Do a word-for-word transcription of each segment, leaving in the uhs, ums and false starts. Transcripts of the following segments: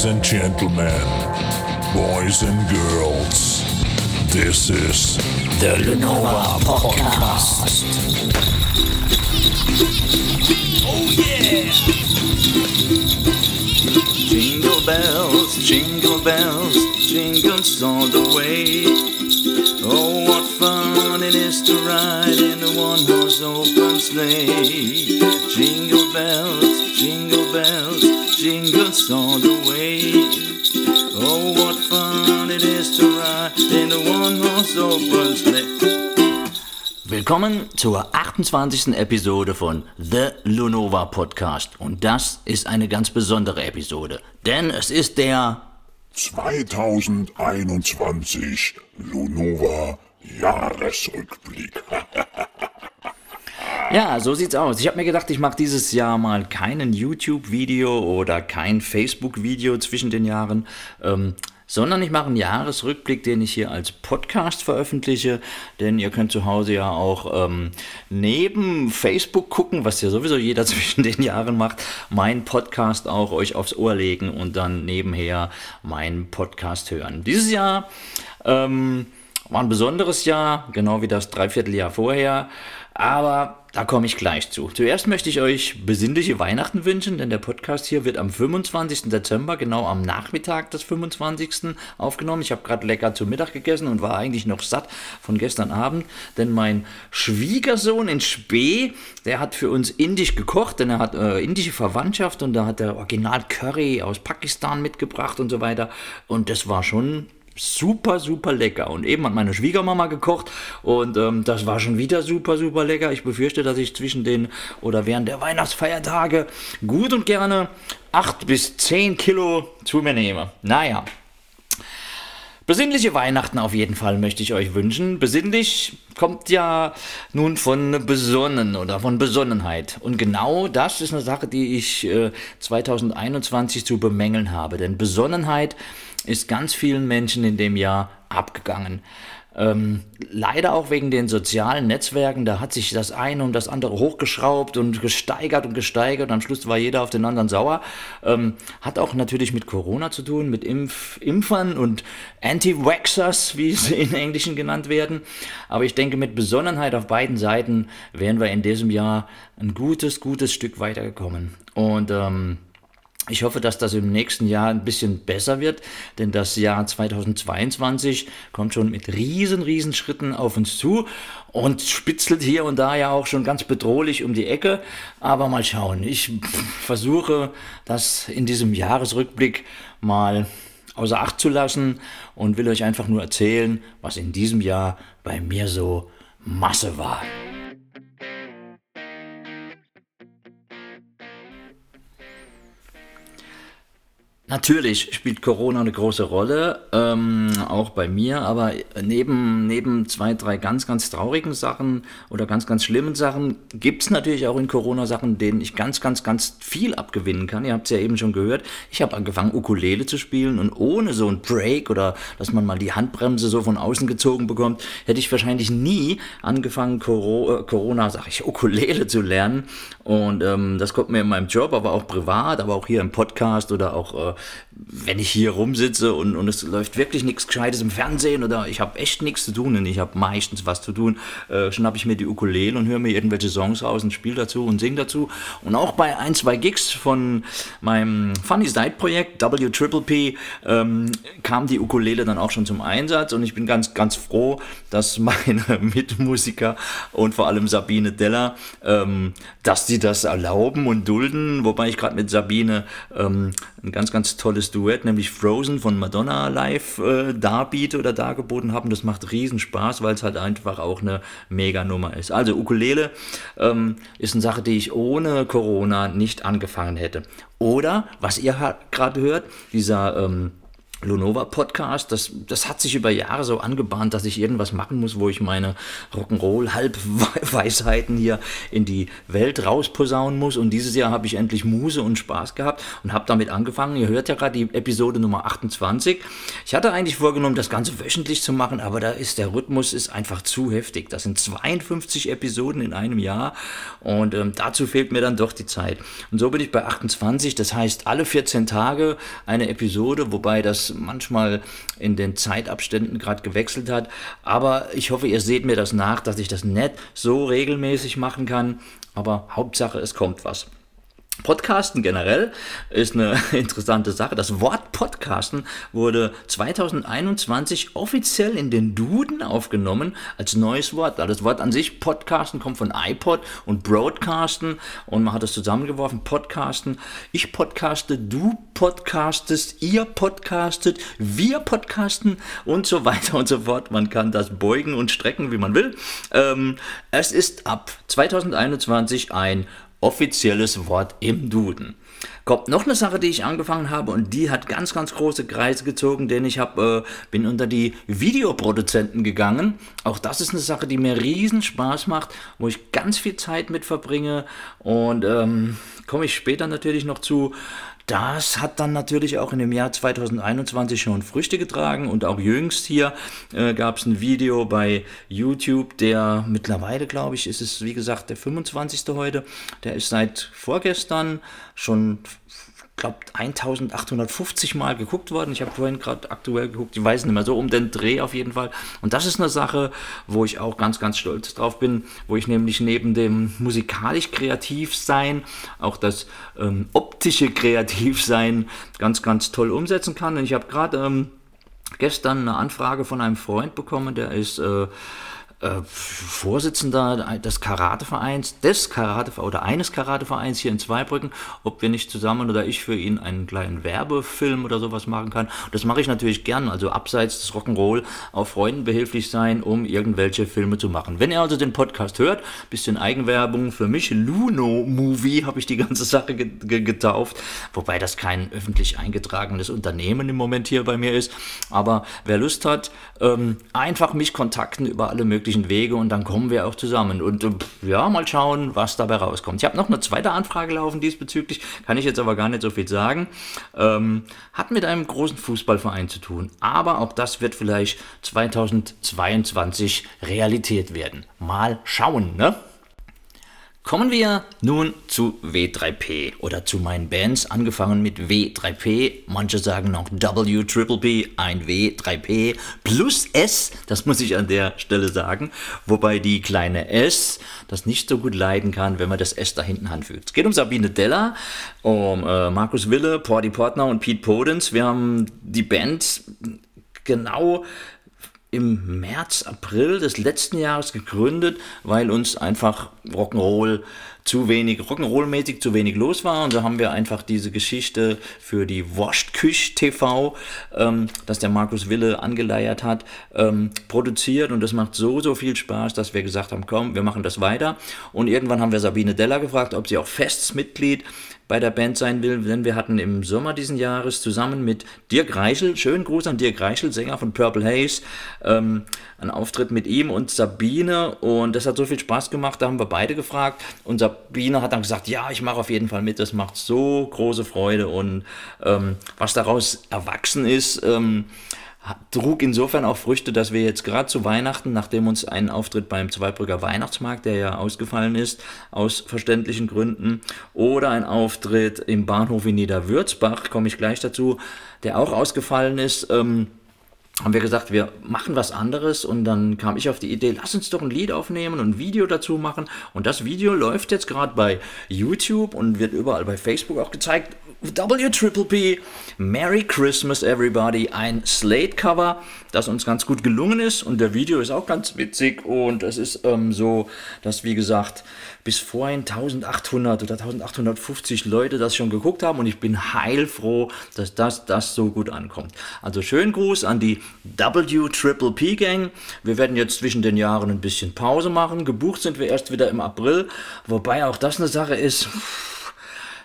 Ladies and gentlemen, boys and girls, this is the Lenova Podcast. Oh yeah! Jingle bells, jingle bells, jingles all the way. Oh, what fun it is to ride in a one-horse open sleigh. Jingle bells, jingle bells, jingles all the way. Oh, what fun it is to ride in a one-horse open sleigh. Willkommen zur achtundzwanzigsten Episode von The Lenova Podcast. Und das ist eine ganz besondere Episode, denn es ist der zweitausendeinundzwanzig Lenova Jahresrückblick. Ja, so sieht's aus. Ich habe mir gedacht, ich mache dieses Jahr mal keinen YouTube-Video oder kein Facebook-Video zwischen den Jahren, ähm, sondern ich mache einen Jahresrückblick, den ich hier als Podcast veröffentliche, denn ihr könnt zu Hause ja auch ähm, neben Facebook gucken, was ja sowieso jeder zwischen den Jahren macht, meinen Podcast auch euch aufs Ohr legen und dann nebenher meinen Podcast hören. Dieses Jahr ähm, war ein besonderes Jahr, genau wie das Dreivierteljahr vorher, aber da komme ich gleich zu. Zuerst möchte ich euch besinnliche Weihnachten wünschen, denn der Podcast hier wird am fünfundzwanzigsten Dezember, genau am Nachmittag des fünfundzwanzigsten aufgenommen. Ich habe gerade lecker zu Mittag gegessen und war eigentlich noch satt von gestern Abend, denn mein Schwiegersohn in Spee, der hat für uns indisch gekocht, denn er hat äh, indische Verwandtschaft und da hat er Original Curry aus Pakistan mitgebracht und so weiter und das war schon super, super lecker. Und eben hat meine Schwiegermama gekocht und ähm, das war schon wieder super, super lecker. Ich befürchte, dass ich zwischen den oder während der Weihnachtsfeiertage gut und gerne acht bis zehn Kilo zu mir nehme. Naja. Besinnliche Weihnachten auf jeden Fall möchte ich euch wünschen. Besinnlich kommt ja nun von besonnen oder von Besonnenheit. Und genau das ist eine Sache, die ich äh, zweitausendeinundzwanzig zu bemängeln habe. Denn Besonnenheit ist ganz vielen Menschen in dem Jahr abgegangen. Ähm, leider auch wegen den sozialen Netzwerken, da hat sich das eine und das andere hochgeschraubt und gesteigert und gesteigert und am Schluss war jeder auf den anderen sauer. Ähm, hat auch natürlich mit Corona zu tun, mit Impf- Impfern und Anti-Vaxxers, wie sie in Englischen genannt werden. Aber ich denke, mit Besonnenheit auf beiden Seiten wären wir in diesem Jahr ein gutes, gutes Stück weitergekommen. Und ähm, ich hoffe, dass das im nächsten Jahr ein bisschen besser wird, denn das Jahr zweitausendzweiundzwanzig kommt schon mit riesen, riesen Schritten auf uns zu und spitzelt hier und da ja auch schon ganz bedrohlich um die Ecke. Aber mal schauen, ich versuche das in diesem Jahresrückblick mal außer Acht zu lassen und will euch einfach nur erzählen, was in diesem Jahr bei mir so Masse war. Natürlich spielt Corona eine große Rolle, ähm, auch bei mir, aber neben, neben zwei, drei ganz, ganz traurigen Sachen oder ganz, ganz schlimmen Sachen gibt es natürlich auch in Corona Sachen, denen ich ganz, ganz, ganz viel abgewinnen kann. Ihr habt es ja eben schon gehört, ich habe angefangen Ukulele zu spielen und ohne so ein Break oder dass man mal die Handbremse so von außen gezogen bekommt, hätte ich wahrscheinlich nie angefangen Coro- äh, Corona, sag ich, Ukulele zu lernen und ähm, das kommt mir in meinem Job, aber auch privat, aber auch hier im Podcast oder auch äh, wenn ich hier rumsitze und, und es läuft wirklich nichts Gescheites im Fernsehen oder ich habe echt nichts zu tun und ich habe meistens was zu tun, äh, schnappe ich mir die Ukulele und höre mir irgendwelche Songs aus und spiele dazu und singe dazu. Und auch bei ein, zwei Gigs von meinem Funny Side Projekt, W P P P, ähm, kam die Ukulele dann auch schon zum Einsatz und ich bin ganz, ganz froh, dass meine Mitmusiker und vor allem Sabine Deller, ähm, dass die das erlauben und dulden, wobei ich gerade mit Sabine ähm, ein ganz, ganz tolles Duett, nämlich Frozen von Madonna live äh, darbiete oder dargeboten haben. Das macht riesen Spaß, weil es halt einfach auch eine Mega-Nummer ist. Also Ukulele ähm, ist eine Sache, die ich ohne Corona nicht angefangen hätte. Oder, was ihr ha- gerade hört, dieser ähm, Lunova Podcast, das, das hat sich über Jahre so angebahnt, dass ich irgendwas machen muss, wo ich meine Rock'n'Roll-Halbweisheiten hier in die Welt rausposaunen muss. Und dieses Jahr habe ich endlich Muße und Spaß gehabt und habe damit angefangen. Ihr hört ja gerade die Episode Nummer achtundzwanzig. Ich hatte eigentlich vorgenommen, das Ganze wöchentlich zu machen, aber da ist der Rhythmus ist einfach zu heftig. Das sind zweiundfünfzig Episoden in einem Jahr und ähm, dazu fehlt mir dann doch die Zeit. Und so bin ich bei achtundzwanzig, das heißt alle vierzehn Tage eine Episode, wobei das manchmal in den Zeitabständen gerade gewechselt hat, aber ich hoffe, ihr seht mir das nach, dass ich das nicht so regelmäßig machen kann, aber Hauptsache, es kommt was. Podcasten generell ist eine interessante Sache. Das Wort Podcasten wurde zweitausendeinundzwanzig offiziell in den Duden aufgenommen als neues Wort. Das Wort an sich, Podcasten, kommt von iPod und Broadcasten und man hat es zusammengeworfen, Podcasten. Ich podcaste, du podcastest, ihr podcastet, wir podcasten und so weiter und so fort. Man kann das beugen und strecken, wie man will. Ähm, es ist ab zweitausendeinundzwanzig ein offizielles Wort im Duden. Kommt noch eine Sache, die ich angefangen habe und die hat ganz, ganz große Kreise gezogen, denn ich hab, äh, bin unter die Videoproduzenten gegangen. Auch das ist eine Sache, die mir riesen Spaß macht, wo ich ganz viel Zeit mit verbringe und ähm, komme ich später natürlich noch zu. Das hat dann natürlich auch in dem Jahr zweitausendeinundzwanzig schon Früchte getragen und auch jüngst hier äh, gab es ein Video bei YouTube, der mittlerweile, glaube ich, ist es wie gesagt der fünfundzwanzigste heute, der ist seit vorgestern schon, glaube eintausendachthundertfünfzig Mal geguckt worden. Ich habe vorhin gerade aktuell geguckt, ich weiß nicht mehr, so um den Dreh auf jeden Fall. Und das ist eine Sache, wo ich auch ganz, ganz stolz drauf bin, wo ich nämlich neben dem musikalisch kreativ sein, auch das ähm, optische kreativ sein ganz, ganz toll umsetzen kann. Und ich habe gerade ähm, gestern eine Anfrage von einem Freund bekommen, der ist äh, Äh, Vorsitzender des Karatevereins, des Karate oder eines Karatevereins hier in Zweibrücken, ob wir nicht zusammen oder ich für ihn einen kleinen Werbefilm oder sowas machen kann. Das mache ich natürlich gern, also abseits des Rock'n'Roll auch Freunden behilflich sein, um irgendwelche Filme zu machen. Wenn ihr also den Podcast hört, bisschen Eigenwerbung für mich, Luno Movie habe ich die ganze Sache ge- ge- getauft, wobei das kein öffentlich eingetragenes Unternehmen im Moment hier bei mir ist, aber wer Lust hat, ähm, einfach mich kontakten über alle möglichen Wege und dann kommen wir auch zusammen und ja, mal schauen, was dabei rauskommt. Ich habe noch eine zweite Anfrage laufen diesbezüglich, kann ich jetzt aber gar nicht so viel sagen. Ähm, hat mit einem großen Fußballverein zu tun, aber auch das wird vielleicht zweitausendzweiundzwanzig Realität werden. Mal schauen, ne? Kommen wir nun zu W drei P oder zu meinen Bands, angefangen mit W drei P, manche sagen noch W Triple P, ein W drei P plus S, das muss ich an der Stelle sagen, wobei die kleine S das nicht so gut leiden kann, wenn man das S da hinten anfügt. Es geht um Sabine Della, um äh, Markus Wille, Porty Portner und Pete Podens. Wir haben die Band genau im März, April des letzten Jahres gegründet, weil uns einfach Rock'n'Roll zu wenig, Rock'n'Roll-mäßig zu wenig los war. Und so haben wir einfach diese Geschichte für die Wurschtküche T V, ähm, das der Markus Wille angeleiert hat, ähm, produziert. Und das macht so, so viel Spaß, dass wir gesagt haben, komm, wir machen das weiter. Und irgendwann haben wir Sabine Della gefragt, ob sie auch festes Mitglied bei der Band sein will, denn wir hatten im Sommer diesen Jahres zusammen mit Dirk Reichel, schönen Gruß an Dirk Reichel, Sänger von Purple Haze, ähm, einen Auftritt mit ihm und Sabine und das hat so viel Spaß gemacht, da haben wir beide gefragt und Sabine hat dann gesagt, ja, ich mache auf jeden Fall mit, das macht so große Freude und ähm, was daraus erwachsen ist, ähm, trug insofern auch Früchte, dass wir jetzt gerade zu Weihnachten, nachdem uns ein Auftritt beim Zweibrücker Weihnachtsmarkt, der ja ausgefallen ist, aus verständlichen Gründen, oder ein Auftritt im Bahnhof in Niederwürzbach, komme ich gleich dazu, der auch ausgefallen ist, ähm, haben wir gesagt, wir machen was anderes und dann kam ich auf die Idee, lass uns doch ein Lied aufnehmen und ein Video dazu machen und das Video läuft jetzt gerade bei YouTube und wird überall bei Facebook auch gezeigt. W Triple P, Merry Christmas Everybody, ein Slate-Cover, das uns ganz gut gelungen ist und der Video ist auch ganz witzig und es ist ähm, so, dass wie gesagt bis vorhin eintausendachthundert oder eintausendachthundertfünfzig Leute das schon geguckt haben und ich bin heilfroh, dass das, das so gut ankommt. Also schönen Gruß an die W Triple P Gang. Wir werden jetzt zwischen den Jahren ein bisschen Pause machen. Gebucht sind wir erst wieder im April, wobei auch das eine Sache ist.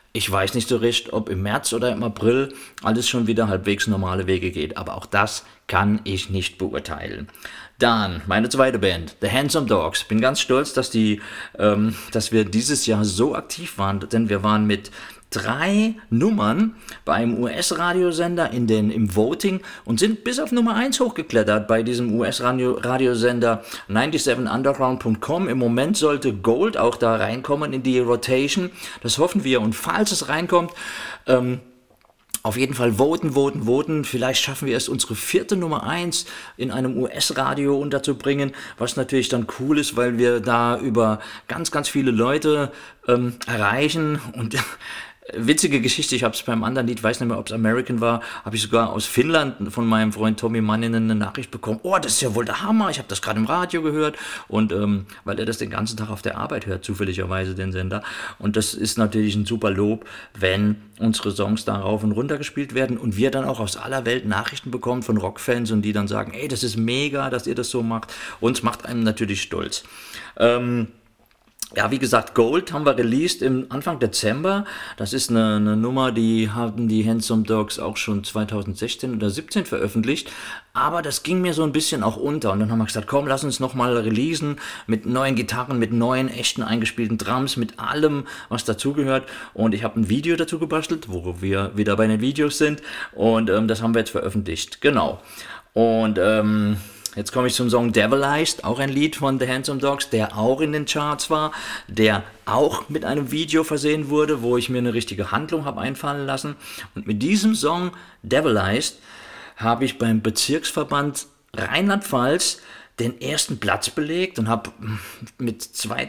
Ich weiß nicht so recht, ob im März oder im April alles schon wieder halbwegs normale Wege geht, aber auch das kann ich nicht beurteilen. Dann meine zweite Band, The Handsome Dogs. Bin ganz stolz, dass die, ähm, dass wir dieses Jahr so aktiv waren, denn wir waren mit drei Nummern bei einem U S-Radiosender in den, im Voting und sind bis auf Nummer eins hochgeklettert bei diesem U S-Radiosender siebenundneunzig underground punkt com. Im Moment sollte Gold auch da reinkommen in die Rotation. Das hoffen wir. Und falls es reinkommt, ähm, auf jeden Fall voten, voten, voten. Vielleicht schaffen wir es, unsere vierte Nummer eins in einem U S-Radio unterzubringen, was natürlich dann cool ist, weil wir da über ganz, ganz viele Leute ähm, erreichen. Und witzige Geschichte, ich habe es beim anderen Lied, weiß nicht mehr, ob es American war, habe ich sogar aus Finnland von meinem Freund Tommy Manninen eine Nachricht bekommen. Oh, das ist ja wohl der Hammer, ich habe das gerade im Radio gehört. Und ähm, weil er das den ganzen Tag auf der Arbeit hört, zufälligerweise den Sender. Und das ist natürlich ein super Lob, wenn unsere Songs da rauf und runter gespielt werden und wir dann auch aus aller Welt Nachrichten bekommen von Rockfans und die dann sagen, ey, das ist mega, dass ihr das so macht. Uns macht einem natürlich stolz. Ähm, Ja, wie gesagt, Gold haben wir released im Anfang Dezember. Das ist eine, eine Nummer, die haben die Handsome Dogs auch schon zweitausendsechzehn oder siebzehn veröffentlicht. Aber das ging mir so ein bisschen auch unter. Und dann haben wir gesagt, komm, lass uns nochmal releasen mit neuen Gitarren, mit neuen, echten eingespielten Drums, mit allem, was dazugehört. Und ich habe ein Video dazu gebastelt, wo wir wieder bei den Videos sind. Und ähm, das haben wir jetzt veröffentlicht. Genau. Und ähm... Jetzt komme ich zum Song Devilized, auch ein Lied von The Handsome Dogs, der auch in den Charts war, der auch mit einem Video versehen wurde, wo ich mir eine richtige Handlung habe einfallen lassen. Und mit diesem Song Devilized habe ich beim Bezirksverband Rheinland-Pfalz den ersten Platz belegt und habe mit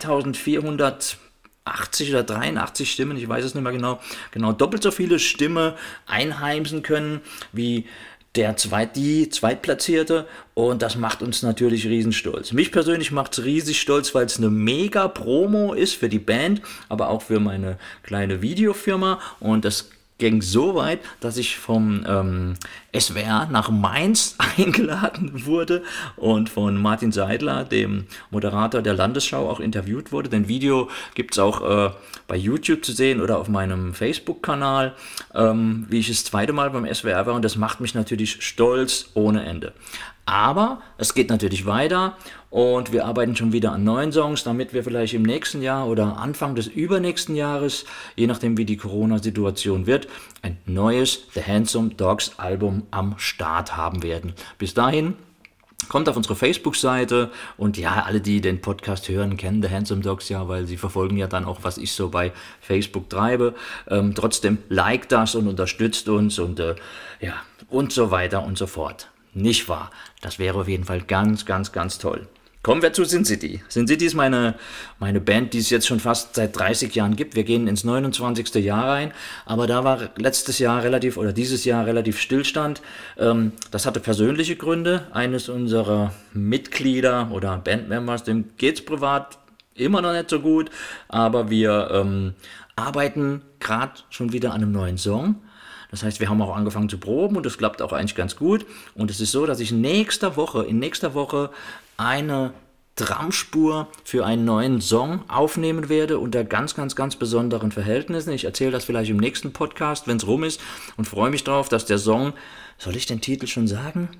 zweitausendvierhundertachtzig oder dreiundachtzig Stimmen, ich weiß es nicht mehr genau, genau doppelt so viele Stimmen einheimsen können wie der Zweit, die Zweitplatzierte, und das macht uns natürlich riesenstolz. Mich persönlich macht es riesig stolz, weil es eine mega Promo ist für die Band, aber auch für meine kleine Videofirma, und das ging so weit, dass ich vom ähm, S W R nach Mainz eingeladen wurde und von Martin Seidler, dem Moderator der Landesschau, auch interviewt wurde. Den Video gibt es auch äh, bei YouTube zu sehen oder auf meinem Facebook-Kanal, ähm, wie ich das zweite Mal beim S W R war, und das macht mich natürlich stolz ohne Ende. Aber es geht natürlich weiter und wir arbeiten schon wieder an neuen Songs, damit wir vielleicht im nächsten Jahr oder Anfang des übernächsten Jahres, je nachdem wie die Corona-Situation wird, ein neues The Handsome Dogs Album am Start haben werden. Bis dahin kommt auf unsere Facebook-Seite, und ja, alle, die den Podcast hören, kennen The Handsome Dogs ja, weil sie verfolgen ja dann auch, was ich so bei Facebook treibe. Ähm, trotzdem liked das und unterstützt uns und äh, ja, und so weiter und so fort. Nicht wahr? Das wäre auf jeden Fall ganz, ganz, ganz toll. Kommen wir zu Sin City. Sin City ist meine, meine Band, die es jetzt schon fast seit dreißig Jahren gibt. Wir gehen ins neunundzwanzigste Jahr rein, aber da war letztes Jahr relativ, oder dieses Jahr relativ Stillstand. Ähm, das hatte persönliche Gründe. Eines unserer Mitglieder oder Bandmembers, dem geht's privat immer noch nicht so gut, aber wir ähm, arbeiten gerade schon wieder an einem neuen Song. Das heißt, wir haben auch angefangen zu proben und das klappt auch eigentlich ganz gut. Und es ist so, dass ich nächste Woche, in nächster Woche eine Drumspur für einen neuen Song aufnehmen werde unter ganz, ganz, ganz besonderen Verhältnissen. Ich erzähle das vielleicht im nächsten Podcast, wenn es rum ist, und freue mich darauf, dass der Song, soll ich den Titel schon sagen?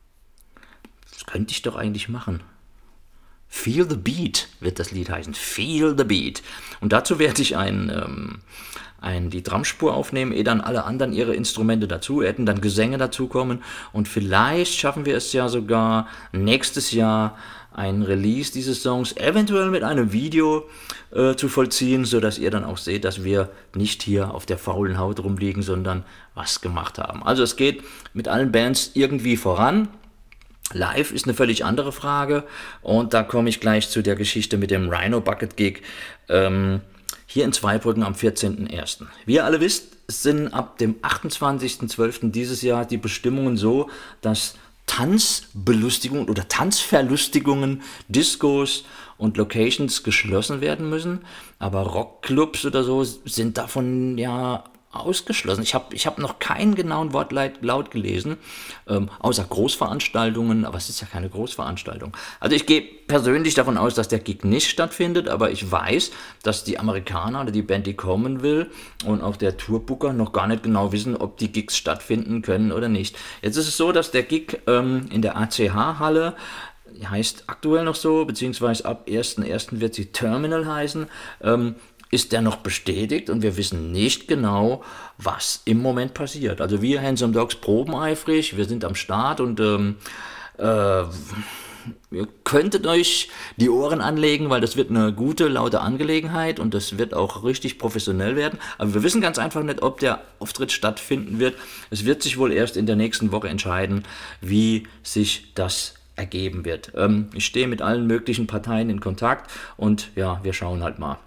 Das könnte ich doch eigentlich machen. Feel the Beat wird das Lied heißen. Feel the Beat. Und dazu werde ich ein... Ähm, Ein, die Drumspur aufnehmen, ehe dann alle anderen ihre Instrumente dazu hätten, dann Gesänge dazukommen, und vielleicht schaffen wir es ja sogar nächstes Jahr ein Release dieses Songs, eventuell mit einem Video äh, zu vollziehen, sodass ihr dann auch seht, dass wir nicht hier auf der faulen Haut rumliegen, sondern was gemacht haben. Also es geht mit allen Bands irgendwie voran. Live ist eine völlig andere Frage, und da komme ich gleich zu der Geschichte mit dem Rhino Bucket Gig. Ähm, Hier in Zweibrücken am vierzehnten ersten Wie ihr alle wisst, sind ab dem achtundzwanzigsten zwölften dieses Jahr die Bestimmungen so, dass Tanzbelustigungen oder Tanzverlustigungen, Discos und Locations geschlossen werden müssen. Aber Rockclubs oder so sind davon ja ausgeschlossen. Ich habe ich hab noch keinen genauen Wortlaut gelesen, ähm, außer Großveranstaltungen, aber es ist ja keine Großveranstaltung. Also ich gehe persönlich davon aus, dass der Gig nicht stattfindet, aber ich weiß, dass die Amerikaner oder die Band, die kommen will, und auch der Tourbooker noch gar nicht genau wissen, ob die Gigs stattfinden können oder nicht. Jetzt ist es so, dass der Gig ähm, in der A C H-Halle heißt aktuell noch so, beziehungsweise ab ersten ersten wird sie Terminal heißen, ähm, ist der noch bestätigt und wir wissen nicht genau, was im Moment passiert. Also wir Handsome Dogs proben eifrig, wir sind am Start und ähm, äh, ihr könntet euch die Ohren anlegen, weil das wird eine gute, laute Angelegenheit und das wird auch richtig professionell werden. Aber wir wissen ganz einfach nicht, ob der Auftritt stattfinden wird. Es wird sich wohl erst in der nächsten Woche entscheiden, wie sich das ergeben wird. Ähm, ich stehe mit allen möglichen Parteien in Kontakt und ja, wir schauen halt mal.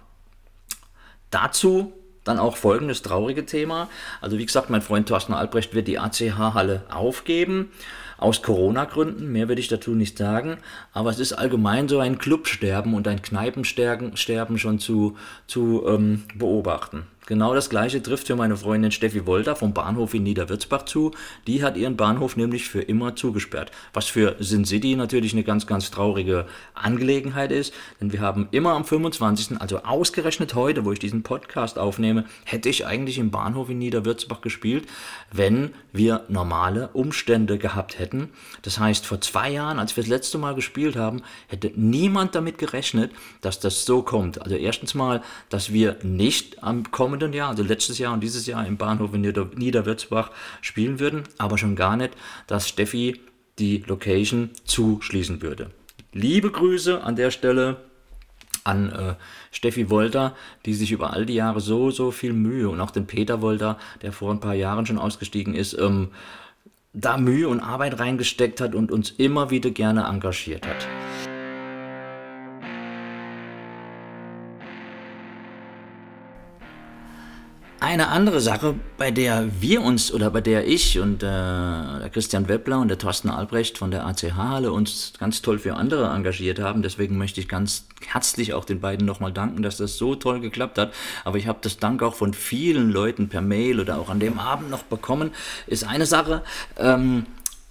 Dazu dann auch folgendes traurige Thema. Also wie gesagt, mein Freund Thorsten Albrecht wird die A C H-Halle aufgeben, aus Corona-Gründen, mehr würde ich dazu nicht sagen, aber es ist allgemein so ein Clubsterben und ein Kneipensterben schon zu, zu ähm, beobachten. Genau das gleiche trifft für meine Freundin Steffi Wolter vom Bahnhof in Niederwürzbach zu. Die hat ihren Bahnhof nämlich für immer zugesperrt. Was für Sin City natürlich eine ganz, ganz traurige Angelegenheit ist. Denn wir haben immer am fünfundzwanzigsten, also ausgerechnet heute, wo ich diesen Podcast aufnehme, hätte ich eigentlich im Bahnhof in Niederwürzbach gespielt, wenn wir normale Umstände gehabt hätten. Das heißt, vor zwei Jahren, als wir das letzte Mal gespielt haben, hätte niemand damit gerechnet, dass das so kommt. Also erstens mal, dass wir nicht am kommenden Jahr, also letztes Jahr und dieses Jahr im Bahnhof in Nieder- Niederwürzbach spielen würden, aber schon gar nicht, dass Steffi die Location zuschließen würde. Liebe Grüße an der Stelle an äh, Steffi Wolter, die sich über all die Jahre so, so viel Mühe und auch den Peter Wolter, der vor ein paar Jahren schon ausgestiegen ist, ähm, da Mühe und Arbeit reingesteckt hat und uns immer wieder gerne engagiert hat. Eine andere Sache, bei der wir uns oder bei der ich und äh, der Christian Weppler und der Thorsten Albrecht von der A C H-Halle uns ganz toll für andere engagiert haben, deswegen möchte ich ganz herzlich auch den beiden nochmal danken, dass das so toll geklappt hat, aber ich habe das Dank auch von vielen Leuten per Mail oder auch an dem Abend noch bekommen, ist eine Sache, ähm,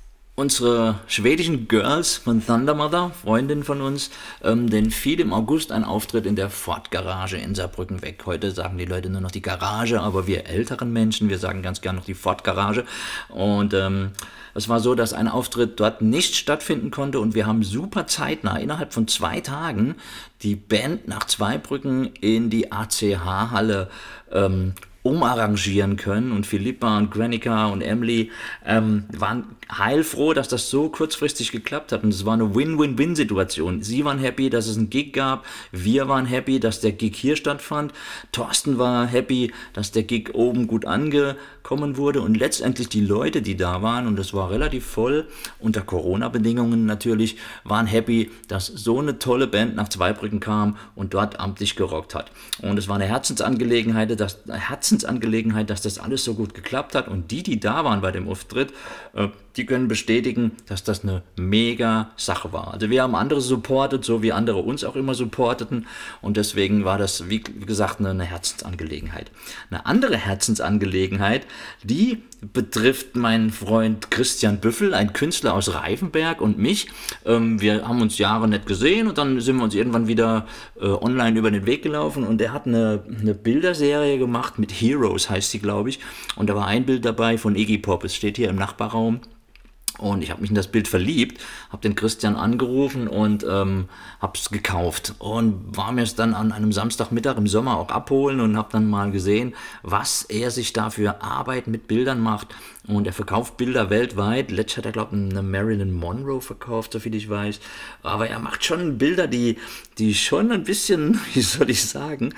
unsere schwedischen Girls von Thunder Mother, Freundin von uns, ähm, denen fiel im August ein Auftritt in der Ford-Garage in Saarbrücken weg. Heute sagen die Leute nur noch die Garage, aber wir älteren Menschen, wir sagen ganz gern noch die Ford-Garage. Und ähm, es war so, dass ein Auftritt dort nicht stattfinden konnte und wir haben super zeitnah, innerhalb von zwei Tagen, die Band nach Zweibrücken in die A C H-Halle ähm, umarrangieren können und Philippa und Granica und Emily ähm, waren heilfroh, dass das so kurzfristig geklappt hat und es war eine Win-Win-Win-Situation. Sie waren happy, dass es einen Gig gab, wir waren happy, dass der Gig hier stattfand, Thorsten war happy, dass der Gig oben gut angekommen wurde und letztendlich die Leute, die da waren, und das war relativ voll, unter Corona-Bedingungen natürlich, waren happy, dass so eine tolle Band nach Zweibrücken kam und dort amtlich gerockt hat. Und es war eine Herzensangelegenheit, dass, Herzensangelegenheit, dass das alles so gut geklappt hat und die, die da waren bei dem Auftritt, äh, die können bestätigen, dass das eine mega Sache war. Also wir haben andere supportet, so wie andere uns auch immer supporteten und deswegen war das, wie gesagt, eine Herzensangelegenheit. Eine andere Herzensangelegenheit, die betrifft meinen Freund Christian Büffel, ein Künstler aus Reifenberg und mich. Ähm, wir haben uns Jahre nicht gesehen und dann sind wir uns irgendwann wieder äh, online über den Weg gelaufen und er hat eine, eine Bilderserie gemacht mit Heroes, heißt sie, glaube ich. Und da war ein Bild dabei von Iggy Pop, es steht hier im Nachbarraum. Und ich habe mich in das Bild verliebt, habe den Christian angerufen und ähm, habe es gekauft und war mir es dann an einem Samstagmittag im Sommer auch abholen und habe dann mal gesehen, was er sich da für Arbeit mit Bildern macht. Und er verkauft Bilder weltweit. Letztes hat er, glaube ich, eine Marilyn Monroe verkauft, soviel ich weiß. Aber er macht schon Bilder, die, die schon ein bisschen, wie soll ich sagen,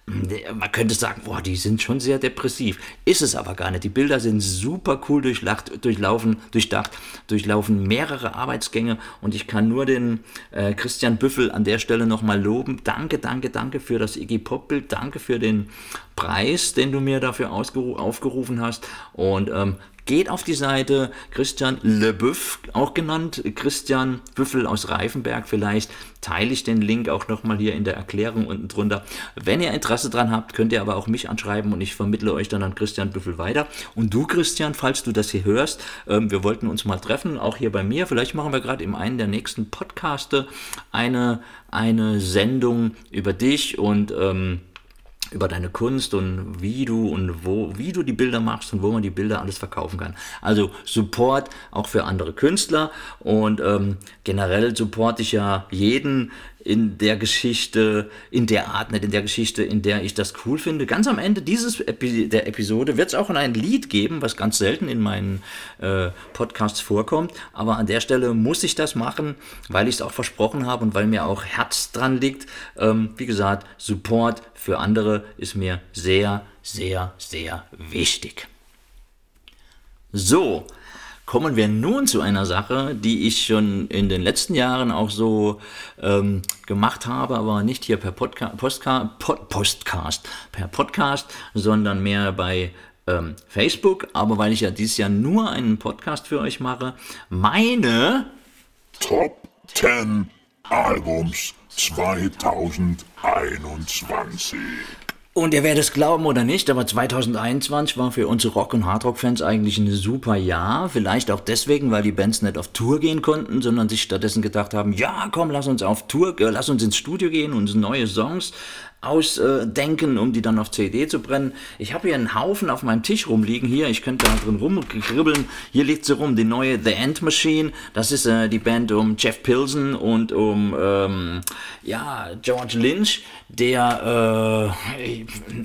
man könnte sagen, boah, die sind schon sehr depressiv. Ist es aber gar nicht. Die Bilder sind super cool durchlacht, durchlaufen, durchdacht, durchlaufen mehrere Arbeitsgänge und ich kann nur den äh, Christian Büffel an der Stelle nochmal loben. Danke, danke, danke für das Iggy Pop Bild. Danke für den Preis, den du mir dafür ausgeru- aufgerufen hast und ähm, geht auf die Seite Christian Leboeuf, auch genannt Christian Büffel aus Reifenberg. Vielleicht teile ich den Link auch nochmal hier in der Erklärung unten drunter. Wenn ihr Interesse dran habt, könnt ihr aber auch mich anschreiben und ich vermittle euch dann an Christian Büffel weiter. Und du, Christian, falls du das hier hörst, ähm, wir wollten uns mal treffen, auch hier bei mir. Vielleicht machen wir gerade in einem der nächsten Podcaste eine, eine Sendung über dich und ähm, über deine Kunst und wie du und wo, wie du die Bilder machst und wo man die Bilder alles verkaufen kann. Also Support auch für andere Künstler und ähm, generell supporte ich ja jeden in der Geschichte, in der Art, nicht in der Geschichte, in der ich das cool finde. Ganz am Ende dieses Epi- der Episode wird es auch ein Lied geben, was ganz selten in meinen äh, Podcasts vorkommt, aber an der Stelle muss ich das machen, weil ich es auch versprochen habe und weil mir auch Herz dran liegt. Ähm, wie gesagt, Support für andere ist mir sehr, sehr, sehr wichtig. So, kommen wir nun zu einer Sache, die ich schon in den letzten Jahren auch so ähm, gemacht habe, aber nicht hier per Podca- Postka- Pod- Postcast, per Podcast, sondern mehr bei ähm, Facebook. Aber weil ich ja dieses Jahr nur einen Podcast für euch mache, meine Top zehn Albums zweitausendeinundzwanzig. Und ihr werdet es glauben oder nicht, aber zweitausendeinundzwanzig war für unsere Rock- und Hardrock-Fans eigentlich ein super Jahr. Vielleicht auch deswegen, weil die Bands nicht auf Tour gehen konnten, sondern sich stattdessen gedacht haben, ja komm, lass uns auf Tour, äh, lass uns ins Studio gehen und uns neue Songs ausdenken, um die dann auf C D zu brennen. Ich habe hier einen Haufen auf meinem Tisch rumliegen. Hier, ich könnte da drin rumkribbeln. Hier liegt sie rum, die neue The End Machine. Das ist äh, die Band um Jeff Pilson und um ähm, ja, George Lynch, der äh,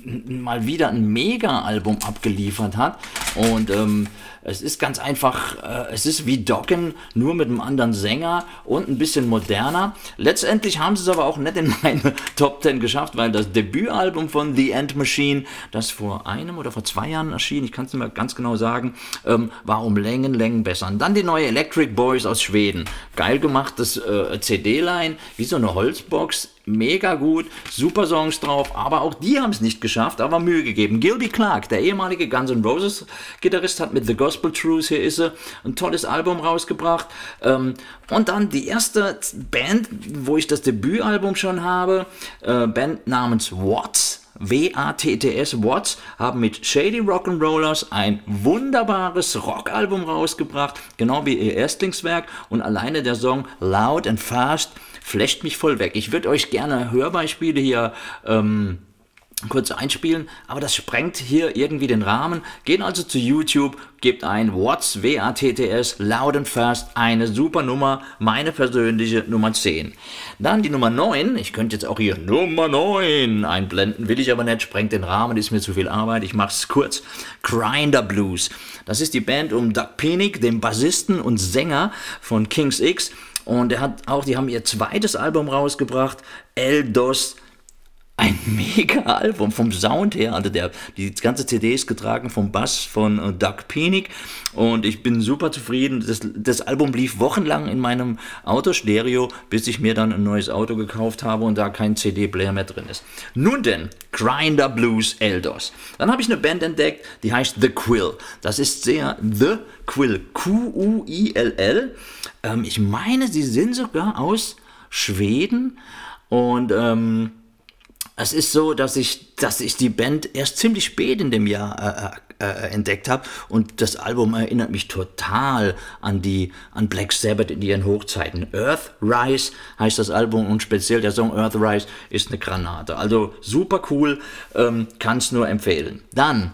mal wieder ein Mega-Album abgeliefert hat. Und ähm, es ist ganz einfach, äh, es ist wie Dokken, nur mit einem anderen Sänger und ein bisschen moderner. Letztendlich haben sie es aber auch nicht in meine Top zehn geschafft, weil das Debütalbum von The End Machine, das vor einem oder vor zwei Jahren erschien, ich kann es nicht mehr ganz genau sagen, ähm, war um Längen, Längen besser. Und dann die neue Electric Boys aus Schweden. Geil gemachtes äh, C D-Line, wie so eine Holzbox. Mega gut, super Songs drauf, aber auch die haben es nicht geschafft, aber Mühe gegeben. Gilby Clarke, der ehemalige Guns N' Roses Gitarrist, hat mit The Gospel Truth, hier ist sie, ein tolles Album rausgebracht. Ähm, und dann die erste Band, wo ich das Debütalbum schon habe, äh, Band namens Watts. W A T T S, Watts, haben mit Shady Rock'n'Rollers ein wunderbares Rockalbum rausgebracht, genau wie ihr Erstlingswerk, und alleine der Song Loud and Fast flasht mich voll weg. Ich würde euch gerne Hörbeispiele hier ähm, kurz einspielen, aber das sprengt hier irgendwie den Rahmen. Geht also zu YouTube, gebt ein Watts, W A T T S, Loud and Fast, eine super Nummer, meine persönliche Nummer zehn. Dann die Nummer neun, ich könnte jetzt auch hier Nummer neun einblenden, will ich aber nicht, sprengt den Rahmen, ist mir zu viel Arbeit, ich mach's kurz. Grinder Blues, das ist die Band um Doug Pinnick, dem Bassisten und Sänger von King's X, und er hat auch, die haben ihr zweites Album rausgebracht, El Dos. Ein Mega-Album vom Sound her, also der, die ganze C D ist getragen vom Bass von uh, Doug Pinnick, und ich bin super zufrieden. Das, das Album lief wochenlang in meinem Autostereo, bis ich mir dann ein neues Auto gekauft habe und da kein C D-Player mehr drin ist. Nun denn, Grinder Blues, El Dos. Dann habe ich eine Band entdeckt, die heißt The Quill. Das ist sehr The Quill, Q U I L L. Ähm, ich meine, sie sind sogar aus Schweden, und ähm, es ist so, dass ich, dass ich die Band erst ziemlich spät in dem Jahr äh, äh, entdeckt habe, und das Album erinnert mich total an die an Black Sabbath in ihren Hochzeiten. Earthrise heißt das Album, und speziell der Song Earthrise ist eine Granate. Also super cool, ähm, kann es nur empfehlen. Dann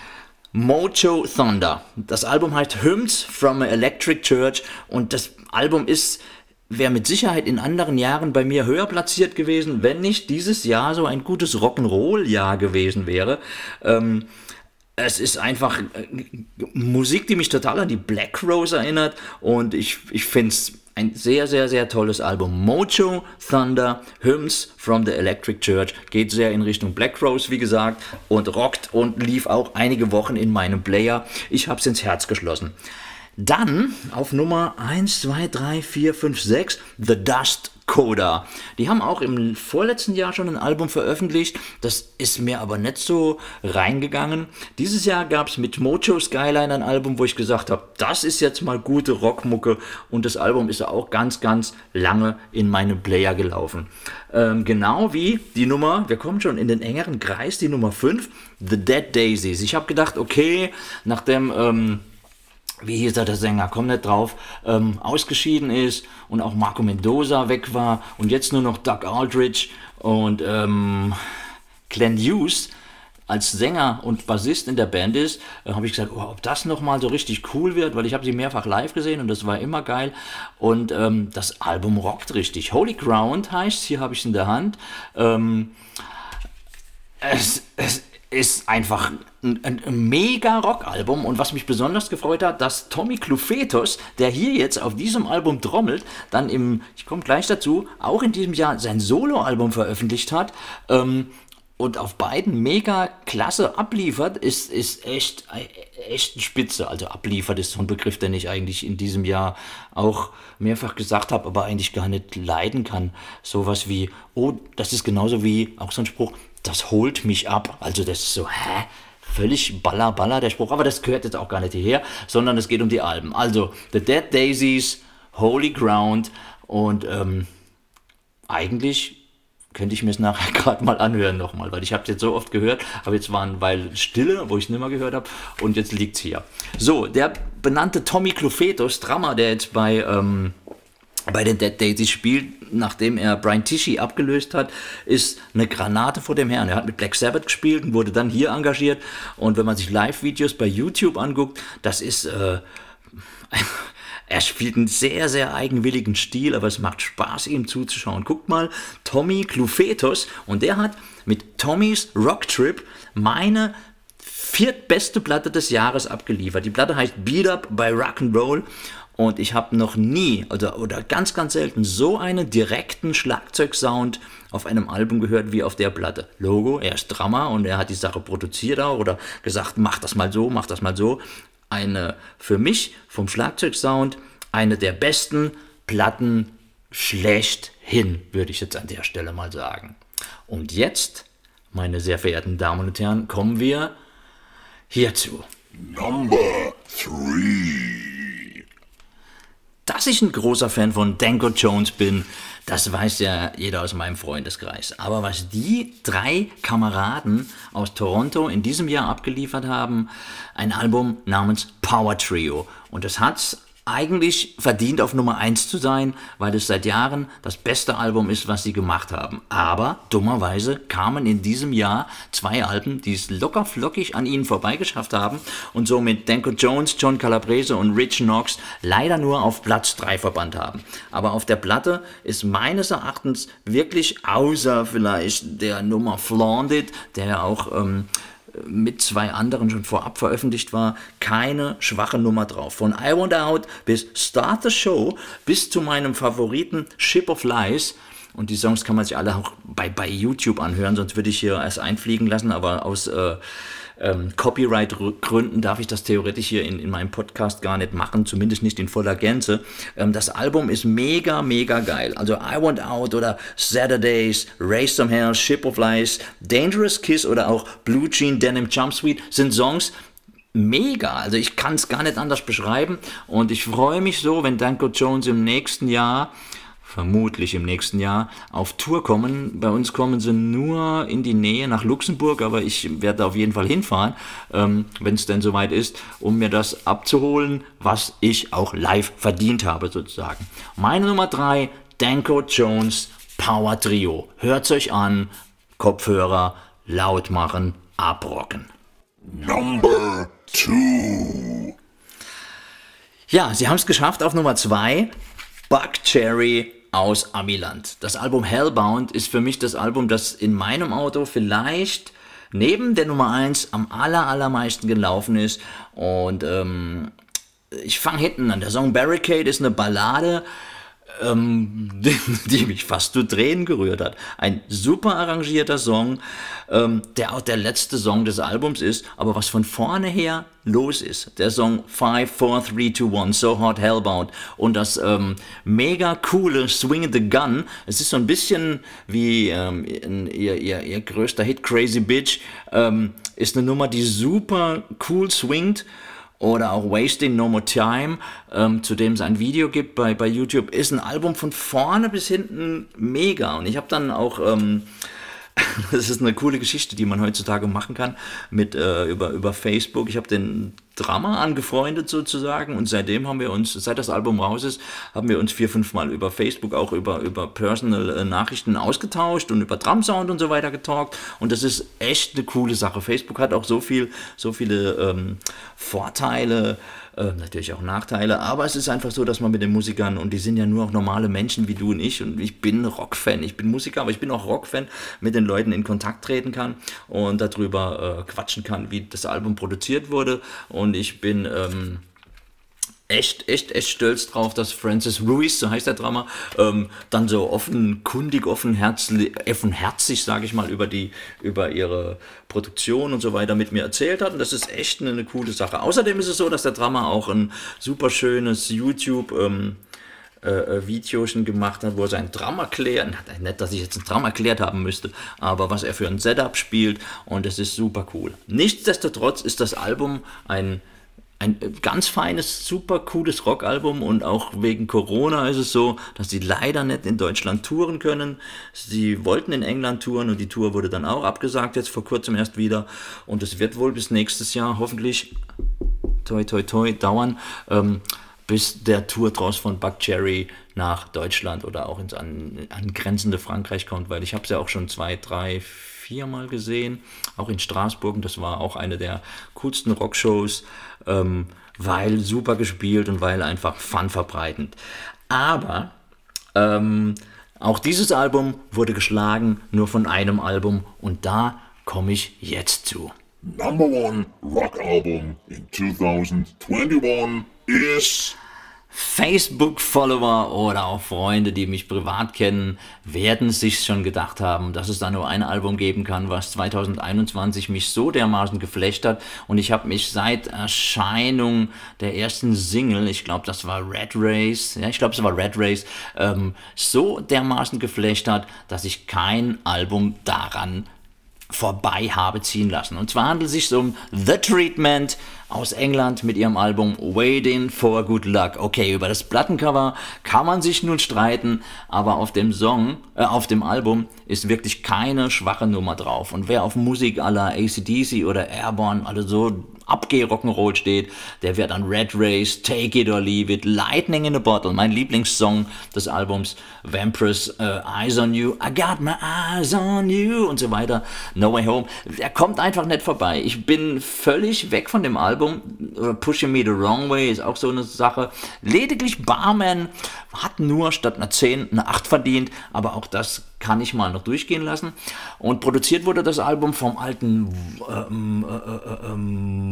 Mojo Thunder. Das Album heißt Hymns from an Electric Church, und das Album ist wäre mit Sicherheit in anderen Jahren bei mir höher platziert gewesen, wenn nicht dieses Jahr so ein gutes Rock'n'Roll-Jahr gewesen wäre. Ähm, es ist einfach äh, Musik, die mich total an die Black Rose erinnert, und ich, ich finde es ein sehr, sehr, sehr tolles Album. Mojo Thunder, Hymns from the Electric Church, geht sehr in Richtung Black Rose, wie gesagt, und rockt und lief auch einige Wochen in meinem Player. Ich habe es ins Herz geschlossen. Dann auf Nummer eins, zwei, drei, vier, fünf, sechs The Dust Coda. Die haben auch im vorletzten Jahr schon ein Album veröffentlicht, das ist mir aber nicht so reingegangen. Dieses Jahr gab es mit Mojo Skyline ein Album, wo ich gesagt habe, das ist jetzt mal gute Rockmucke, und das Album ist auch ganz, ganz lange in meinem Player gelaufen. Ähm, genau wie die Nummer, wir kommen schon in den engeren Kreis, die Nummer fünf, The Dead Daisies. Ich habe gedacht, okay, nachdem... Ähm, wie hieß er, der Sänger, komm nicht drauf, ähm, ausgeschieden ist und auch Marco Mendoza weg war und jetzt nur noch Doug Aldrich und ähm, Glenn Hughes als Sänger und Bassist in der Band ist, äh, habe ich gesagt, oh, ob das nochmal so richtig cool wird, weil ich habe sie mehrfach live gesehen und das war immer geil, und ähm, das Album rockt richtig. Holy Ground heißt, hier habe ich es in der Hand, ähm, es, es ist einfach ein, ein, ein mega Rock-Album, und was mich besonders gefreut hat, dass Tommy Clufetos, der hier jetzt auf diesem Album trommelt, dann im, ich komme gleich dazu, auch in diesem Jahr sein Solo-Album veröffentlicht hat, ähm, und auf beiden mega klasse abliefert, ist, ist echt, echt spitze. Also abliefert ist so ein Begriff, den ich eigentlich in diesem Jahr auch mehrfach gesagt habe, aber eigentlich gar nicht leiden kann. Sowas wie, oh, das ist genauso wie, auch so ein Spruch, das holt mich ab. Also das ist so, hä? Völlig baller, baller der Spruch, aber das gehört jetzt auch gar nicht hierher, sondern es geht um die Alben. Also The Dead Daisies, Holy Ground, und ähm, eigentlich könnte ich mir es nachher gerade mal anhören nochmal, weil ich habe es jetzt so oft gehört, aber jetzt war eine Weile Stille, wo ich es nicht mehr gehört habe, und jetzt liegt es hier. So, der benannte Tommy Clufetos, Drummer, der jetzt bei... Ähm, bei den Dead Daisies spielt, nachdem er Brian Tichy abgelöst hat, ist eine Granate vor dem Herrn. Er hat mit Black Sabbath gespielt und wurde dann hier engagiert. Und wenn man sich Live-Videos bei YouTube anguckt, das ist... Äh, er spielt einen sehr, sehr eigenwilligen Stil, aber es macht Spaß, ihm zuzuschauen. Guckt mal, Tommy Clufetos, und der hat mit Tommy's Rock Trip meine viertbeste Platte des Jahres abgeliefert. Die Platte heißt Beat Up by Rock'n'Roll. Und ich habe noch nie, oder, oder ganz, ganz selten, so einen direkten Schlagzeugsound auf einem Album gehört wie auf der Platte. Logo, er ist Drummer und er hat die Sache produziert auch oder gesagt, mach das mal so, mach das mal so. Eine, für mich vom Schlagzeugsound, eine der besten Platten schlechthin, würde ich jetzt an der Stelle mal sagen. Und jetzt, meine sehr verehrten Damen und Herren, kommen wir hierzu. Number three. Dass ich ein großer Fan von Danko Jones bin, das weiß ja jeder aus meinem Freundeskreis. Aber was die drei Kameraden aus Toronto in diesem Jahr abgeliefert haben, ein Album namens Power Trio. Und das hat's eigentlich verdient, auf Nummer eins zu sein, weil es seit Jahren das beste Album ist, was sie gemacht haben. Aber dummerweise kamen in diesem Jahr zwei Alben, die es locker flockig an ihnen vorbeigeschafft haben und somit Danko Jones, John Calabrese und Rich Knox leider nur auf Platz drei verbannt haben. Aber auf der Platte ist meines Erachtens wirklich, außer vielleicht der Nummer Flaunt It, der ja auch ähm, mit zwei anderen schon vorab veröffentlicht war, keine schwache Nummer drauf. Von I Want Out bis Start the Show bis zu meinem Favoriten Ship of Lies. Und die Songs kann man sich alle auch bei, bei YouTube anhören, sonst würde ich hier erst einfliegen lassen, aber aus äh, ähm, Copyright-Gründen darf ich das theoretisch hier in, in meinem Podcast gar nicht machen, zumindest nicht in voller Gänze. Ähm, das Album ist mega, mega geil. Also I Want Out oder Saturdays, Raise Some Hell, Ship of Lies, Dangerous Kiss oder auch Blue Jean Denim Jumpsuit sind Songs, mega, also ich kann es gar nicht anders beschreiben, und ich freue mich so, wenn Danko Jones im nächsten Jahr, vermutlich im nächsten Jahr, auf Tour kommen. Bei uns kommen sie nur in die Nähe nach Luxemburg, aber ich werde auf jeden Fall hinfahren, ähm, wenn es denn soweit ist, um mir das abzuholen, was ich auch live verdient habe sozusagen. Meine Nummer drei, Danko Jones Power Trio. Hört's euch an, Kopfhörer, laut machen, abrocken. Number two. Ja, sie haben es geschafft auf Nummer zwei. Buckcherry aus Amiland. Das Album Hellbound ist für mich das Album, das in meinem Auto vielleicht neben der Nummer eins am aller, allermeisten gelaufen ist. Und ähm, ich fange hinten an. Der Song Barricade ist eine Ballade. ähm, die, die mich fast zu Tränen gerührt hat. Ein super arrangierter Song, ähm, der auch der letzte Song des Albums ist, aber was von vorne her los ist. Der Song five, four, three, two, one, So Hot Hellbound und das ähm, mega coole Swing the Gun. Es ist so ein bisschen wie ähm, ihr, ihr, ihr größter Hit Crazy Bitch, ähm, ist eine Nummer, die super cool swingt. Oder auch Wasting No More Time, ähm, zu dem es ein Video gibt bei, bei YouTube, ist ein Album von vorne bis hinten mega. Und ich habe dann auch, ähm, das ist eine coole Geschichte, die man heutzutage machen kann, mit äh, über, über Facebook. Ich habe den Drummer angefreundet sozusagen und seitdem haben wir uns, seit das Album raus ist, haben wir uns vier, fünf Mal über Facebook auch über, über Personal äh, Nachrichten ausgetauscht und über Drumsound und so weiter getalkt und das ist echt eine coole Sache. Facebook hat auch so viel, so viele ähm, Vorteile, äh, natürlich auch Nachteile, aber es ist einfach so, dass man mit den Musikern, und die sind ja nur auch normale Menschen wie du und ich, und ich bin Rockfan, ich bin Musiker, aber ich bin auch Rockfan, mit den Leuten in Kontakt treten kann und darüber äh, quatschen kann, wie das Album produziert wurde. Und ich bin ähm, echt, echt, echt stolz drauf, dass Francis Ruiz, so heißt der Drummer, ähm, dann so offenkundig, offenherzig, offenherzig, sage ich mal, über die, über ihre Produktion und so weiter mit mir erzählt hat. Und das ist echt eine, eine coole Sache. Außerdem ist es so, dass der Drummer auch ein super schönes YouTube ähm, äh, Video schon gemacht hat, wo er seinen Drum erklärt, nicht, dass ich jetzt einen Drum erklärt haben müsste, aber was er für ein Setup spielt und das ist super cool. Nichtsdestotrotz ist das Album ein Ein ganz feines, super cooles Rockalbum und auch wegen Corona ist es so, dass sie leider nicht in Deutschland touren können. Sie wollten in England touren und die Tour wurde dann auch abgesagt, jetzt vor kurzem erst wieder. Und es wird wohl bis nächstes Jahr hoffentlich, toi toi toi, dauern, ähm, bis der Tour-Tross von Buckcherry nach Deutschland oder auch ins an, angrenzende Frankreich kommt, weil ich habe es ja auch schon zwei, drei, viermal gesehen, auch in Straßburg, und das war auch eine der coolsten Rockshows, ähm, weil super gespielt und weil einfach Fun verbreitend. Aber ähm, auch dieses Album wurde geschlagen, nur von einem Album, und da komme ich jetzt zu. Number one rock album in twenty twenty-one is... Facebook-Follower oder auch Freunde, die mich privat kennen, werden sich schon gedacht haben, dass es da nur ein Album geben kann, was zwanzig einundzwanzig mich so dermaßen geflasht hat. Und ich habe mich seit Erscheinung der ersten Single, ich glaube, das war Red Race, ja, ich glaube, es war Red Race, ähm, so dermaßen geflasht hat, dass ich kein Album daran vorbei habe ziehen lassen. Und zwar handelt es sich um The Treatment aus England mit ihrem Album Waiting for Good Luck. Okay, über das Plattencover kann man sich nun streiten, aber auf dem Song, äh, auf dem Album ist wirklich keine schwache Nummer drauf. Und wer auf Musik à la A C D C oder Airborne, also so Abgeh-Rock'n'Roll steht, der wird an Red Race, Take It or Leave It, Lightning in a Bottle, mein Lieblingssong des Albums, Vampir's uh, Eyes on You, I Got My Eyes on You und so weiter, No Way Home, der kommt einfach nicht vorbei. Ich bin völlig weg von dem Album, Pushing Me the Wrong Way ist auch so eine Sache, lediglich Barman hat nur statt einer zehn eine acht verdient, aber auch das kann ich mal noch durchgehen lassen. Und produziert wurde das Album vom alten ähm, äh, äh,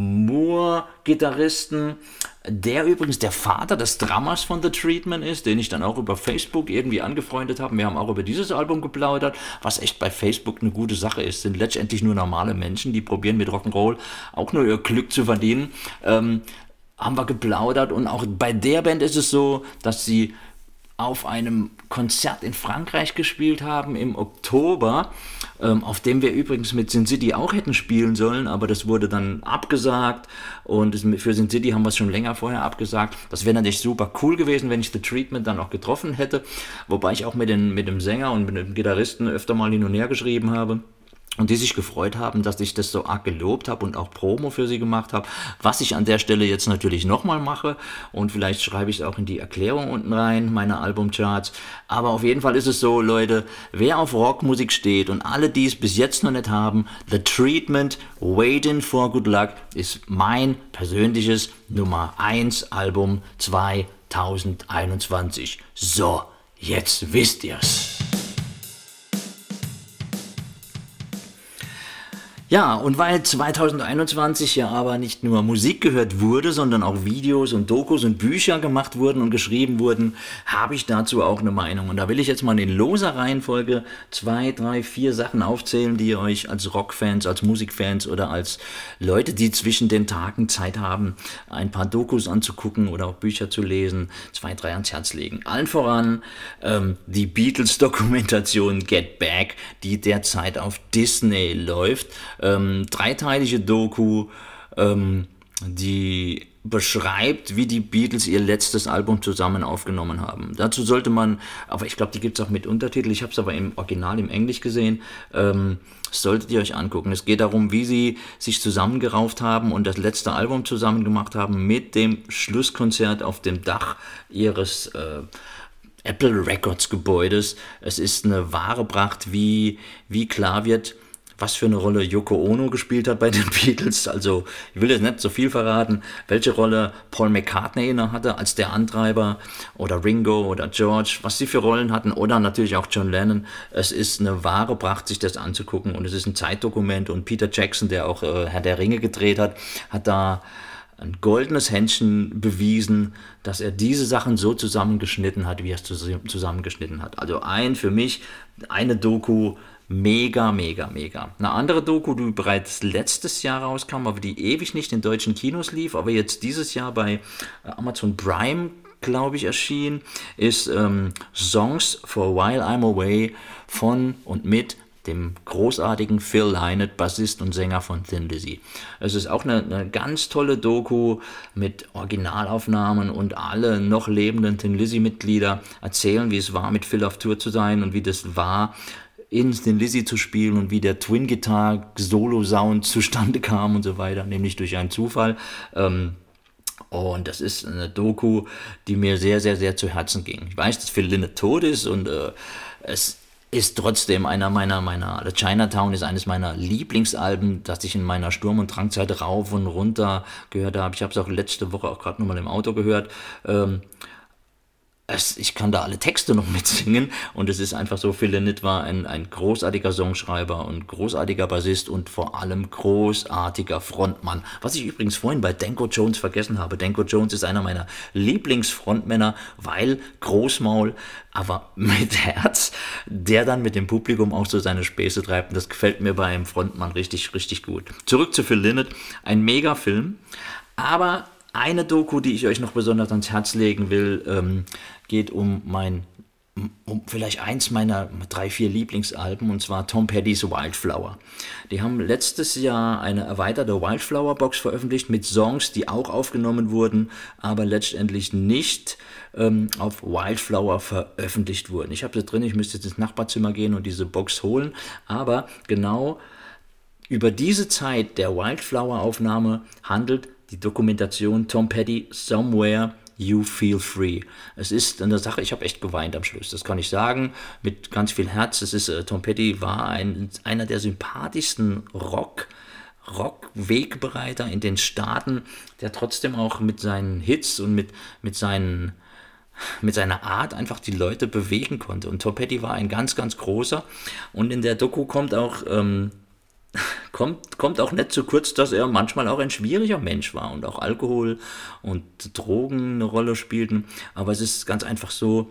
Moore-Gitarristen, der übrigens der Vater des Drummers von The Treatment ist, den ich dann auch über Facebook irgendwie angefreundet habe. Wir haben auch über dieses Album geplaudert, was echt bei Facebook eine gute Sache ist. Sind letztendlich nur normale Menschen, die probieren mit Rock'n'Roll auch nur ihr Glück zu verdienen. Ähm, haben wir geplaudert und auch bei der Band ist es so, dass sie auf einem Konzert in Frankreich gespielt haben im Oktober, ähm, auf dem wir übrigens mit Sin City auch hätten spielen sollen, aber das wurde dann abgesagt und das, für Sin City haben wir es schon länger vorher abgesagt. Das wäre natürlich super cool gewesen, wenn ich The Treatment dann auch getroffen hätte, wobei ich auch mit, den, mit dem Sänger und mit dem Gitarristen öfter mal hin und her geschrieben habe. Und die sich gefreut haben, dass ich das so arg gelobt habe und auch Promo für sie gemacht habe, was ich an der Stelle jetzt natürlich nochmal mache und vielleicht schreibe ich es auch in die Erklärung unten rein, meine Albumcharts, aber auf jeden Fall ist es so, Leute, wer auf Rockmusik steht und alle, die es bis jetzt noch nicht haben, The Treatment, Waiting for Good Luck ist mein persönliches Nummer eins Album zwanzig einundzwanzig. So, jetzt wisst ihr's. Ja, und weil zwanzig einundzwanzig ja aber nicht nur Musik gehört wurde, sondern auch Videos und Dokus und Bücher gemacht wurden und geschrieben wurden, habe ich dazu auch eine Meinung. Und da will ich jetzt mal in loser Reihenfolge zwei, drei, vier Sachen aufzählen, die ihr euch als Rockfans, als Musikfans oder als Leute, die zwischen den Tagen Zeit haben, ein paar Dokus anzugucken oder auch Bücher zu lesen, zwei, drei ans Herz legen. Allen voran ähm, die Beatles-Dokumentation Get Back, die derzeit auf Disney läuft. Ähm, dreiteilige Doku, ähm, die beschreibt, wie die Beatles ihr letztes Album zusammen aufgenommen haben. Dazu sollte man, aber ich glaube, die gibt es auch mit Untertitel, ich habe es aber im Original im Englisch gesehen, ähm, solltet ihr euch angucken. Es geht darum, wie sie sich zusammengerauft haben und das letzte Album zusammen gemacht haben mit dem Schlusskonzert auf dem Dach ihres äh, Apple Records Gebäudes. Es ist eine wahre Pracht, wie, wie klar wird, was für eine Rolle Yoko Ono gespielt hat bei den Beatles. Also ich will jetzt nicht so viel verraten, welche Rolle Paul McCartney inne hatte als der Antreiber oder Ringo oder George, was sie für Rollen hatten oder natürlich auch John Lennon. Es ist eine wahre Pracht, sich das anzugucken und es ist ein Zeitdokument und Peter Jackson, der auch äh, Herr der Ringe gedreht hat, hat da ein goldenes Händchen bewiesen, dass er diese Sachen so zusammengeschnitten hat, wie er es zusammengeschnitten hat. Also ein für mich, eine Doku, mega, mega, mega. Eine andere Doku, die bereits letztes Jahr rauskam, aber die ewig nicht in deutschen Kinos lief, aber jetzt dieses Jahr bei Amazon Prime, glaube ich, erschien, ist ähm, Songs for a While I'm Away von und mit dem großartigen Phil Lynott, Bassist und Sänger von Thin Lizzy. Es ist auch eine, eine ganz tolle Doku mit Originalaufnahmen und alle noch lebenden Thin Lizzy-Mitglieder erzählen, wie es war, mit Phil auf Tour zu sein und wie das war, in Thin Lizzy zu spielen und wie der Twin-Guitar-Solo-Sound zustande kam und so weiter, nämlich durch einen Zufall. Ähm, und das ist eine Doku, die mir sehr, sehr, sehr zu Herzen ging. Ich weiß, dass Phil Lynott tot ist und äh, es ist trotzdem einer meiner, meiner, Chinatown ist eines meiner Lieblingsalben, das ich in meiner Sturm- und Drangzeit rauf und runter gehört habe. Ich habe es auch letzte Woche auch gerade nochmal im Auto gehört. Ähm, Es, ich kann da alle Texte noch mitsingen und es ist einfach so, Phil Lynott war ein, ein großartiger Songschreiber und großartiger Bassist und vor allem großartiger Frontmann. Was ich übrigens vorhin bei Danko Jones vergessen habe. Danko Jones ist einer meiner Lieblingsfrontmänner, weil Großmaul, aber mit Herz, der dann mit dem Publikum auch so seine Späße treibt und das gefällt mir bei einem Frontmann richtig, richtig gut. Zurück zu Phil Lynott, ein Megafilm, aber eine Doku, die ich euch noch besonders ans Herz legen will, ähm, geht um mein, um vielleicht eins meiner drei, vier Lieblingsalben, und zwar Tom Petty's Wildflower. Die haben letztes Jahr eine erweiterte Wildflower-Box veröffentlicht mit Songs, die auch aufgenommen wurden, aber letztendlich nicht ähm, auf Wildflower veröffentlicht wurden. Ich habe sie drin, ich müsste jetzt ins Nachbarzimmer gehen und diese Box holen, aber genau über diese Zeit der Wildflower-Aufnahme handelt die Dokumentation Tom Petty Somewhere You Feel Free. Es ist eine Sache, ich habe echt geweint am Schluss, das kann ich sagen, mit ganz viel Herz. Es ist, äh, Tom Petty war ein, einer der sympathischsten Rock, Rock-Wegbereiter in den Staaten, der trotzdem auch mit seinen Hits und mit, mit seinen mit seiner Art einfach die Leute bewegen konnte. Und Tom Petty war ein ganz, ganz großer. Und in der Doku kommt auch ähm, Kommt, kommt auch nicht zu kurz, dass er manchmal auch ein schwieriger Mensch war und auch Alkohol und Drogen eine Rolle spielten. Aber es ist ganz einfach so,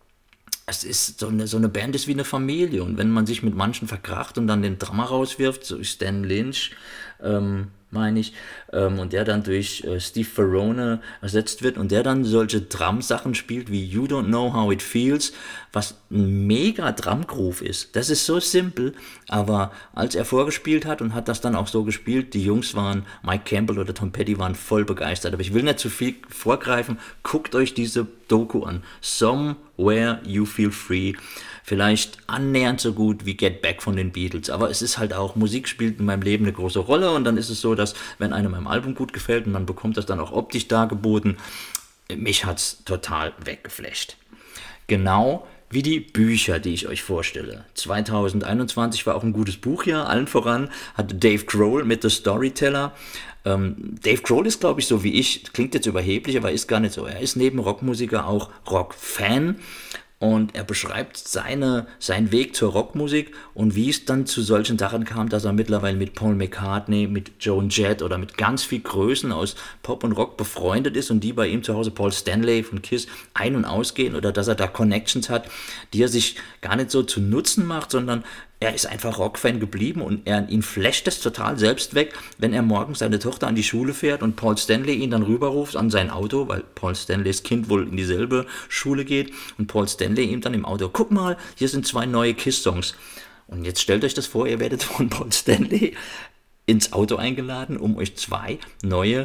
es ist so eine, so eine Band ist wie eine Familie. Und wenn man sich mit manchen verkracht und dann den Drummer rauswirft, so wie Stan Lynch, ähm, meine ich, ähm, und der dann durch äh, Steve Ferrone ersetzt wird und der dann solche Drum-Sachen spielt wie You Don't Know How It Feels, was ein mega Drum-Groove ist. Das ist so simpel, aber als er vorgespielt hat und hat das dann auch so gespielt, die Jungs waren, Mike Campbell oder Tom Petty waren voll begeistert. Aber ich will nicht zu viel vorgreifen, guckt euch diese Doku an. Somewhere You Feel Free. Vielleicht annähernd so gut wie Get Back von den Beatles, aber es ist halt auch, Musik spielt in meinem Leben eine große Rolle und dann ist es so, dass wenn einem mein Album gut gefällt und man bekommt das dann auch optisch dargeboten, mich hat es total weggeflasht. Genau wie die Bücher, die ich euch vorstelle. zwanzig einundzwanzig war auch ein gutes Buchjahr, allen voran hatte Dave Grohl mit The Storyteller. Ähm, Dave Grohl ist, glaube ich, so wie ich, klingt jetzt überheblich, aber ist gar nicht so. Er ist neben Rockmusiker auch Rockfan. und er beschreibt seine, seinen Weg zur Rockmusik und wie es dann zu solchen Sachen kam, dass er mittlerweile mit Paul McCartney, mit Joan Jett oder mit ganz viel Größen aus Pop und Rock befreundet ist und die bei ihm zu Hause, Paul Stanley von Kiss, ein- und ausgehen oder dass er da Connections hat, die er sich gar nicht so zu Nutzen macht, sondern er ist einfach Rockfan geblieben und er, ihn flasht es total selbst weg, wenn er morgens seine Tochter an die Schule fährt und Paul Stanley ihn dann rüberruft an sein Auto, weil Paul Stanleys Kind wohl in dieselbe Schule geht und Paul Stanley ihm dann im Auto, guck mal, hier sind zwei neue Kiss-Songs. Und jetzt stellt euch das vor, ihr werdet von Paul Stanley ins Auto eingeladen, um euch zwei neue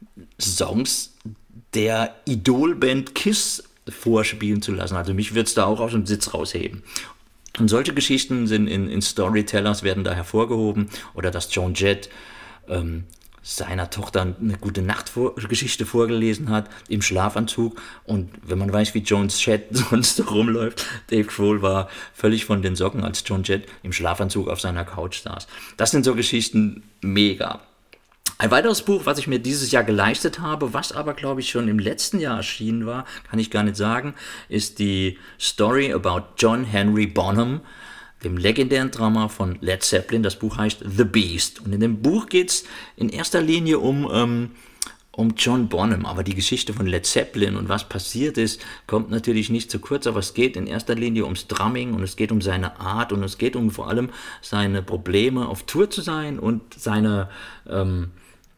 Songs der Idolband Kiss vorspielen zu lassen. Also mich wird es da auch aus dem Sitz rausheben. Und solche Geschichten sind in, in Storytellers werden da hervorgehoben oder dass Joan Jett ähm, seiner Tochter eine gute Nachtgeschichte vorgelesen hat im Schlafanzug und wenn man weiß, wie Joan Jett sonst rumläuft, Dave Grohl war völlig von den Socken, als Joan Jett im Schlafanzug auf seiner Couch saß. Das sind so Geschichten mega. Ein weiteres Buch, was ich mir dieses Jahr geleistet habe, was aber, glaube ich, schon im letzten Jahr erschienen war, kann ich gar nicht sagen, ist die Story about John Henry Bonham, dem legendären Drummer von Led Zeppelin. Das Buch heißt The Beast. Und in dem Buch geht es in erster Linie um, ähm, um John Bonham. Aber die Geschichte von Led Zeppelin und was passiert ist, kommt natürlich nicht zu kurz. Aber es geht in erster Linie ums Drumming und es geht um seine Art und es geht um vor allem seine Probleme, auf Tour zu sein und seine... Ähm,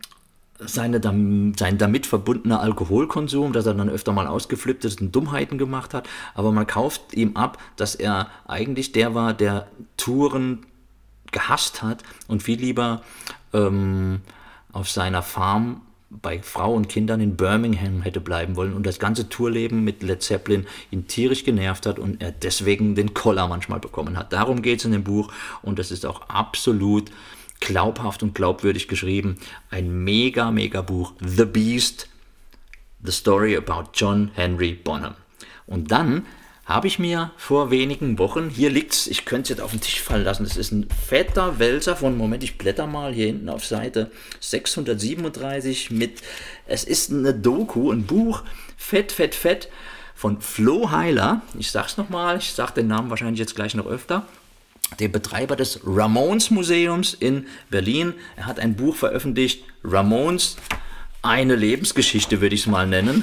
Seine, sein damit verbundener Alkoholkonsum, dass er dann öfter mal ausgeflippt ist und Dummheiten gemacht hat, aber man kauft ihm ab, dass er eigentlich der war, der Touren gehasst hat und viel lieber ähm, auf seiner Farm bei Frau und Kindern in Birmingham hätte bleiben wollen und das ganze Tourleben mit Led Zeppelin ihn tierisch genervt hat und er deswegen den Koller manchmal bekommen hat. Darum geht es in dem Buch und das ist auch absolut glaubhaft und glaubwürdig geschrieben. Ein mega, mega Buch. The Beast, The Story about John Henry Bonham. Und dann habe ich mir vor wenigen Wochen, hier liegt's, ich könnte es jetzt auf den Tisch fallen lassen, das ist ein fetter Wälzer von, Moment, ich blätter mal hier hinten auf Seite sechshundertsiebenunddreißig mit, es ist eine Doku, ein Buch, fett, fett, fett, von Flo Heiler. Ich sag's nochmal, ich sag den Namen wahrscheinlich jetzt gleich noch öfter. Der Betreiber des Ramones Museums in Berlin. Er hat ein Buch veröffentlicht, Ramones, eine Lebensgeschichte würde ich es mal nennen.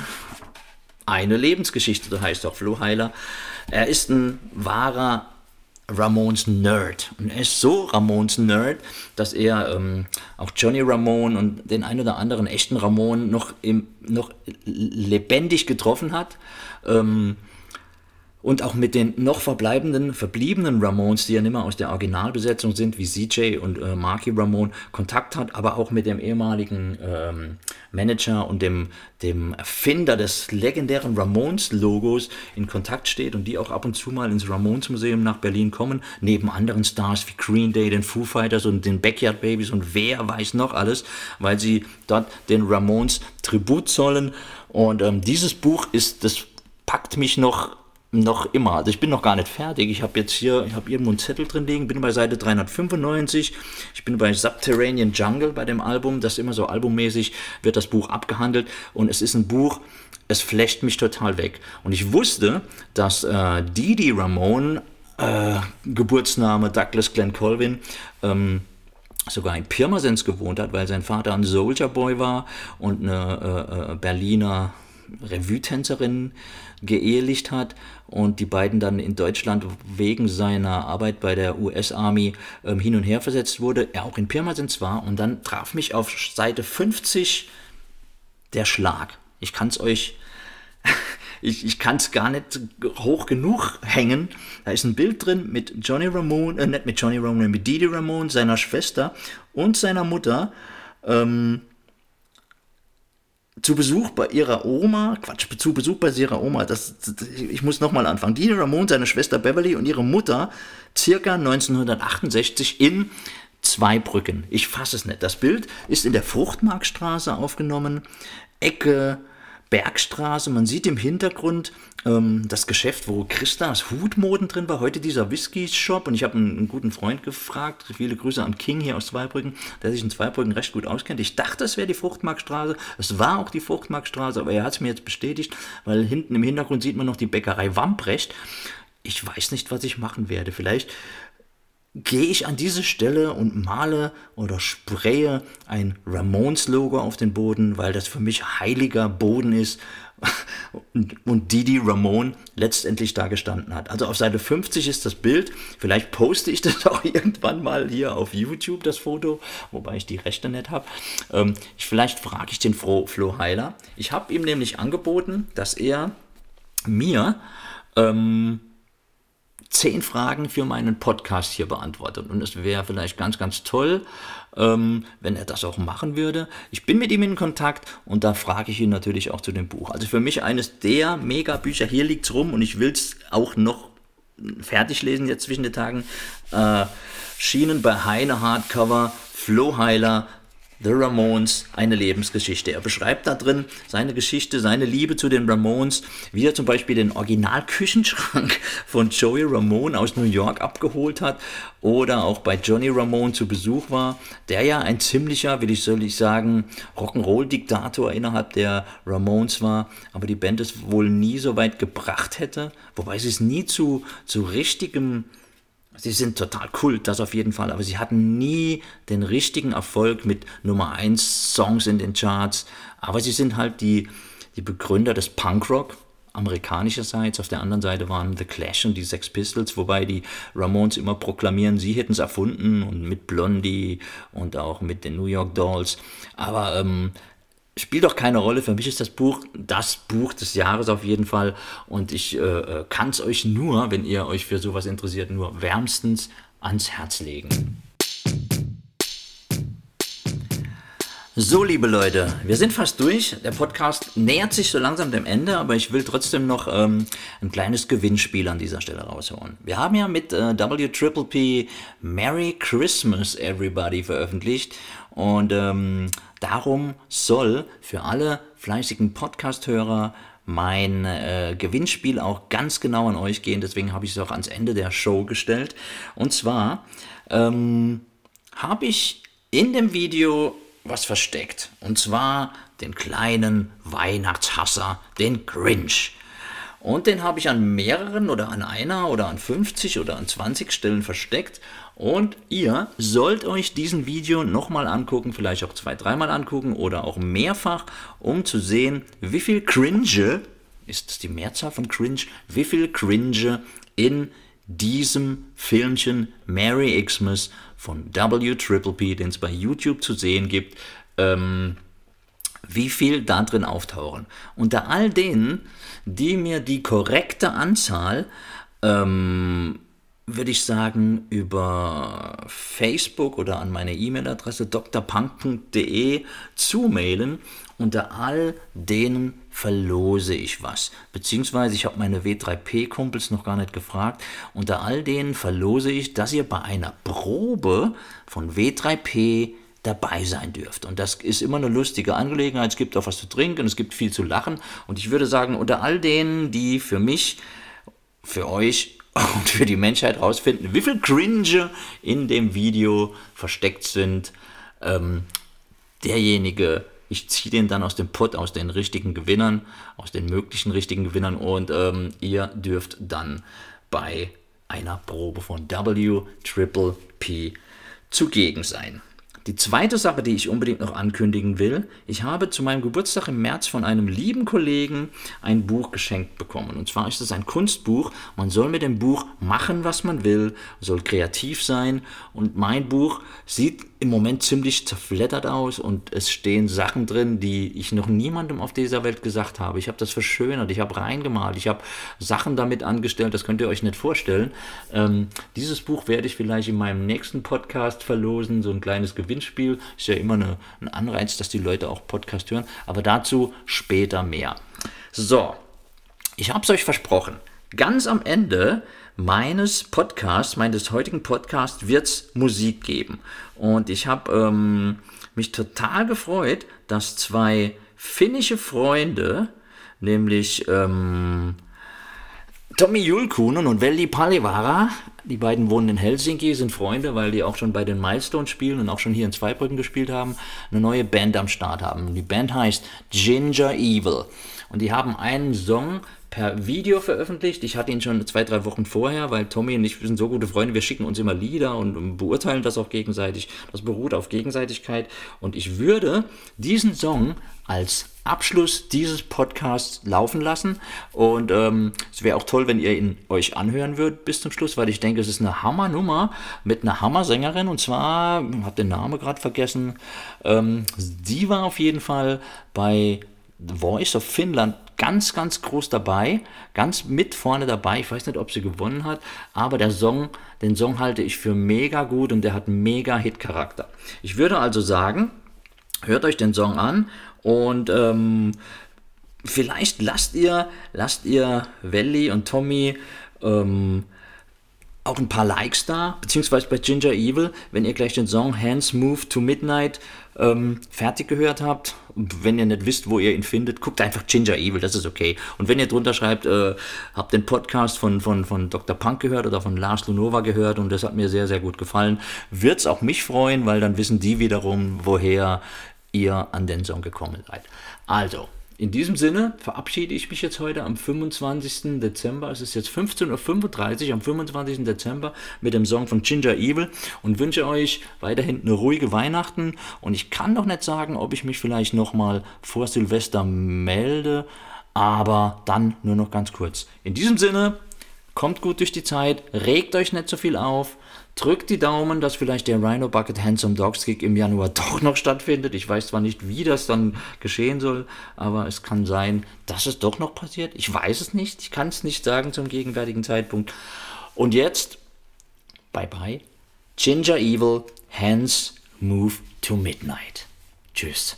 Eine Lebensgeschichte, so heißt auch Flo Heiler. Er ist ein wahrer Ramones-Nerd. Und er ist so Ramones-Nerd, dass er ähm, auch Johnny Ramone und den ein oder anderen echten Ramone noch, im, noch lebendig getroffen hat. Ähm, Und auch mit den noch verbleibenden, verbliebenen Ramones, die ja nicht mehr aus der Originalbesetzung sind, wie C J und äh, Marky Ramone, Kontakt hat, aber auch mit dem ehemaligen ähm, Manager und dem, dem Erfinder des legendären Ramones-Logos in Kontakt steht und die auch ab und zu mal ins Ramones-Museum nach Berlin kommen, neben anderen Stars wie Green Day, den Foo Fighters und den Backyard Babies und wer weiß noch alles, weil sie dort den Ramones Tribut zollen. Und ähm, dieses Buch ist, das packt mich noch noch immer, also ich bin noch gar nicht fertig, ich habe jetzt hier, ich habe irgendwo einen Zettel drin liegen, bin bei Seite dreihundertfünfundneunzig, ich bin bei Subterranean Jungle bei dem Album, das immer so albummäßig wird das Buch abgehandelt und es ist ein Buch, es flasht mich total weg und ich wusste, dass äh, Dee Dee Ramone, äh, Geburtsname Douglas Glenn Colvin, ähm, sogar in Pirmasens gewohnt hat, weil sein Vater ein Soldier Boy war und eine äh, Berliner Revue-Tänzerin geehelicht hat und die beiden dann in Deutschland wegen seiner Arbeit bei der U S-Army ähm, hin und her versetzt wurde, er auch in Pirmasens war und dann traf mich auf Seite fünfzig der Schlag. Ich kann es euch, ich, ich kann es gar nicht hoch genug hängen. Da ist ein Bild drin mit Johnny Ramone, äh, nicht mit Johnny Ramone, mit Dee Dee Ramone, seiner Schwester und seiner Mutter, ähm, zu Besuch bei ihrer Oma, Quatsch, zu Besuch bei ihrer Oma, das, das, ich muss nochmal anfangen, Dee Dee Ramone, seine Schwester Beverly und ihre Mutter, circa neunzehnhundertachtundsechzig in Zweibrücken. Ich fasse es nicht. Das Bild ist in der Fruchtmarkstraße aufgenommen, Ecke Bergstraße. Man sieht im Hintergrund ähm, das Geschäft, wo Christas Hutmoden drin war. Heute dieser Whisky-Shop. Und ich habe einen, einen guten Freund gefragt. Viele Grüße an King hier aus Zweibrücken, der sich in Zweibrücken recht gut auskennt. Ich dachte, es wäre die Fruchtmarktstraße. Es war auch die Fruchtmarktstraße, aber er hat es mir jetzt bestätigt, weil hinten im Hintergrund sieht man noch die Bäckerei Wamprecht. Ich weiß nicht, was ich machen werde. Vielleicht gehe ich an diese Stelle und male oder spraye ein Ramones-Logo auf den Boden, weil das für mich heiliger Boden ist und, und Didi Ramone letztendlich da gestanden hat. Also auf Seite fünfzig ist das Bild. Vielleicht poste ich das auch irgendwann mal hier auf YouTube, das Foto, wobei ich die Rechte nicht habe. Ähm, ich, vielleicht frage ich den Flo, Flo Heiler. Ich habe ihm nämlich angeboten, dass er mir ähm, zehn Fragen für meinen Podcast hier beantwortet. Und es wäre vielleicht ganz, ganz toll, ähm, wenn er das auch machen würde. Ich bin mit ihm in Kontakt und da frage ich ihn natürlich auch zu dem Buch. Also für mich eines der Mega-Bücher. Hier liegt es rum und ich will es auch noch fertig lesen jetzt zwischen den Tagen. Äh, Schienen bei Heine Hardcover, Flo Heiler, The Ramones, eine Lebensgeschichte. Er beschreibt da drin seine Geschichte, seine Liebe zu den Ramones, wie er zum Beispiel den Original-Küchenschrank von Joey Ramone aus New York abgeholt hat oder auch bei Johnny Ramone zu Besuch war, der ja ein ziemlicher, will ich soll ich sagen, Rock'n'Roll-Diktator innerhalb der Ramones war, aber die Band es wohl nie so weit gebracht hätte, wobei sie es nie zu, zu richtigem... Sie sind total Kult, das auf jeden Fall, aber sie hatten nie den richtigen Erfolg mit Nummer eins Songs in den Charts. Aber sie sind halt die, die Begründer des Punkrock, amerikanischerseits. Auf der anderen Seite waren The Clash und die Sex Pistols, wobei die Ramones immer proklamieren, sie hätten es erfunden und mit Blondie und auch mit den New York Dolls. Aber ähm, spielt doch keine Rolle. Für mich ist das Buch das Buch des Jahres auf jeden Fall. Und ich äh, kann es euch nur, wenn ihr euch für sowas interessiert, nur wärmstens ans Herz legen. So, liebe Leute, wir sind fast durch. Der Podcast nähert sich so langsam dem Ende, aber ich will trotzdem noch ähm, ein kleines Gewinnspiel an dieser Stelle rausholen. Wir haben ja mit äh, W P P P Merry Christmas Everybody veröffentlicht und ähm, darum soll für alle fleißigen Podcast-Hörer mein äh, Gewinnspiel auch ganz genau an euch gehen. Deswegen habe ich es auch ans Ende der Show gestellt. Und zwar ähm, habe ich in dem Video was versteckt. Und zwar den kleinen Weihnachtshasser, den Grinch. Und den habe ich an mehreren oder an einer oder an fünfzig oder an zwanzig Stellen versteckt. Und ihr sollt euch diesen Video nochmal angucken, vielleicht auch zwei, dreimal angucken oder auch mehrfach, um zu sehen, wie viel Cringe, ist das die Mehrzahl von Cringe, wie viel Cringe in diesem Filmchen Merry Xmas von W P P P, den es bei YouTube zu sehen gibt, ähm, wie viel da drin auftauchen. Unter all denen, die mir die korrekte Anzahl, ähm, würde ich sagen, über Facebook oder an meine E-Mail-Adresse d r punk punkt d e zumailen. Unter all denen verlose ich was. Beziehungsweise ich habe meine W drei P-Kumpels noch gar nicht gefragt. Unter all denen verlose ich, dass ihr bei einer Probe von W drei P dabei sein dürft. Und das ist immer eine lustige Angelegenheit. Es gibt auch was zu trinken, es gibt viel zu lachen. Und ich würde sagen, unter all denen, die für mich, für euch und für die Menschheit rausfinden, wie viel Cringe in dem Video versteckt sind, ähm, derjenige, ich ziehe den dann aus dem Pott, aus den richtigen Gewinnern, aus den möglichen richtigen Gewinnern und ähm, ihr dürft dann bei einer Probe von W P P P zugegen sein. Die zweite Sache, die ich unbedingt noch ankündigen will, ich habe zu meinem Geburtstag im März von einem lieben Kollegen ein Buch geschenkt bekommen. Und zwar ist es ein Kunstbuch. Man soll mit dem Buch machen, was man will, soll kreativ sein. Und mein Buch sieht im Moment ziemlich zerfleddert aus und es stehen Sachen drin, die ich noch niemandem auf dieser Welt gesagt habe. Ich habe das verschönert, ich habe reingemalt, ich habe Sachen damit angestellt, das könnt ihr euch nicht vorstellen. Ähm, dieses Buch werde ich vielleicht in meinem nächsten Podcast verlosen, so ein kleines Gewinnspiel. Ist ja immer eine, ein Anreiz, dass die Leute auch Podcast hören, aber dazu später mehr. So, ich habe es euch versprochen. Ganz am Ende meines Podcasts, meines heutigen Podcasts, wird es Musik geben. Und ich habe ähm, mich total gefreut, dass zwei finnische Freunde, nämlich ähm, Tommi Julkunen und Velli Palivaara. Die beiden wohnen in Helsinki, sind Freunde, weil die auch schon bei den Milestones spielen und auch schon hier in Zweibrücken gespielt haben, eine neue Band am Start haben. Die Band heißt Ginger Evil und die haben einen Song per Video veröffentlicht. Ich hatte ihn schon zwei, drei Wochen vorher, weil Tommi und ich sind so gute Freunde, wir schicken uns immer Lieder und beurteilen das auch gegenseitig. Das beruht auf Gegenseitigkeit und ich würde diesen Song als Abschluss dieses Podcasts laufen lassen und ähm, es wäre auch toll, wenn ihr ihn euch anhören würdet bis zum Schluss, weil ich denke, es ist eine Hammernummer mit einer Hammersängerin und zwar, ich habe den Namen gerade vergessen, ähm, die war auf jeden Fall bei The Voice of Finland ganz, ganz groß dabei, ganz mit vorne dabei. Ich weiß nicht, ob sie gewonnen hat, aber der Song, den Song halte ich für mega gut und der hat mega Hit-Charakter. Ich würde also sagen, hört euch den Song an und ähm, vielleicht lasst ihr, lasst ihr Velli und Tommi ähm, auch ein paar Likes da, beziehungsweise bei Ginger Evil, wenn ihr gleich den Song Hands Move to Midnight ähm, fertig gehört habt. Und wenn ihr nicht wisst, wo ihr ihn findet, guckt einfach Ginger Evil, das ist okay. Und wenn ihr drunter schreibt, äh, habt den Podcast von, von, von Doktor Punk gehört oder von Lars Lunova gehört und das hat mir sehr, sehr gut gefallen, wird es auch mich freuen, weil dann wissen die wiederum, woher ihr an den Song gekommen seid. Also, in diesem Sinne verabschiede ich mich jetzt heute am fünfundzwanzigsten Dezember. Es ist jetzt fünfzehn Uhr fünfunddreißig am fünfundzwanzigsten Dezember mit dem Song von Ginger Evil und wünsche euch weiterhin eine ruhige Weihnachten. Und ich kann doch nicht sagen, ob ich mich vielleicht nochmal vor Silvester melde, aber dann nur noch ganz kurz. In diesem Sinne, kommt gut durch die Zeit, regt euch nicht so viel auf. Drückt die Daumen, dass vielleicht der Rhino Bucket Handsome Dogs Gig im Januar doch noch stattfindet. Ich weiß zwar nicht, wie das dann geschehen soll, aber es kann sein, dass es doch noch passiert. Ich weiß es nicht. Ich kann es nicht sagen zum gegenwärtigen Zeitpunkt. Und jetzt, bye bye. Ginger Evil, Hands Move to Midnight. Tschüss.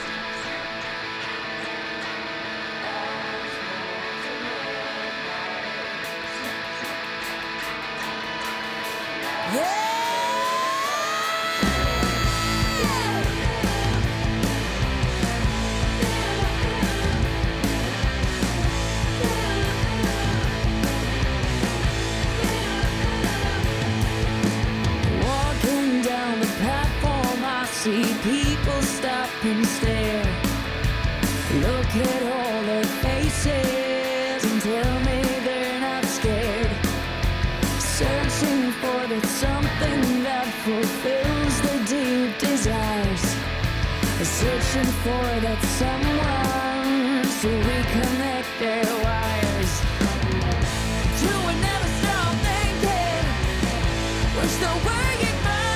See people stop and stare. Look at all their faces and tell me they're not scared. Searching for that something that fulfills their deep desires. Searching for that someone to reconnect their wires. You would never stop thinking we're still working.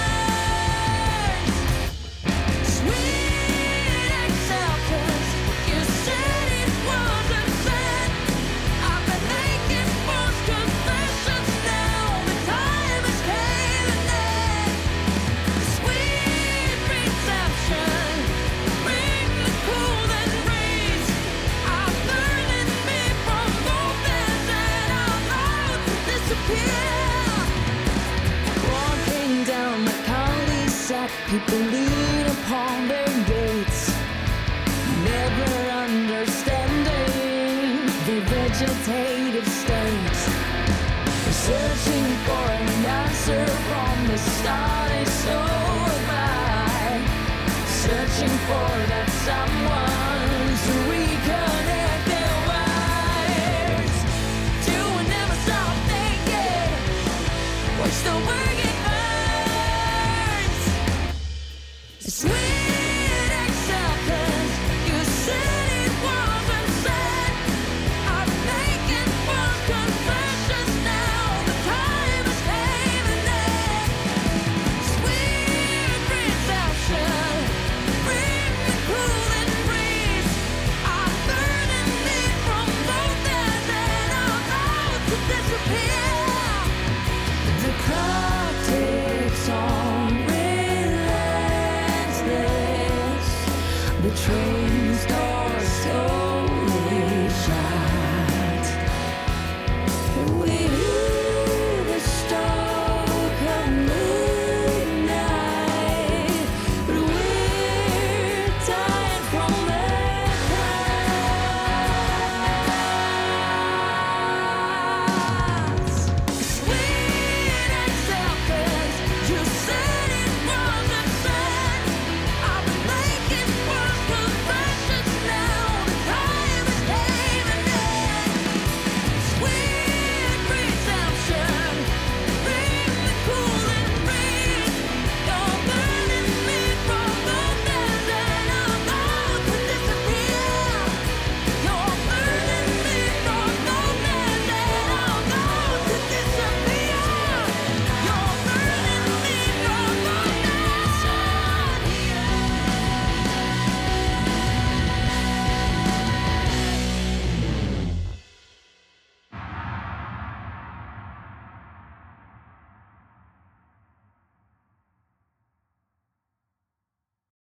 People lean upon their gates, never understanding the vegetative state. Searching for an answer from the starry soul of I. Searching for that someone to reconnect their wires. You will never stop thinking we're still working. Sweet acceptance, you said it wasn't said. I'm making false confessions now. The time is caving in. Sweet reception, bring the cooling breeze. I'm burning me from both ends and I'm about to disappear. The clock ticks on. The train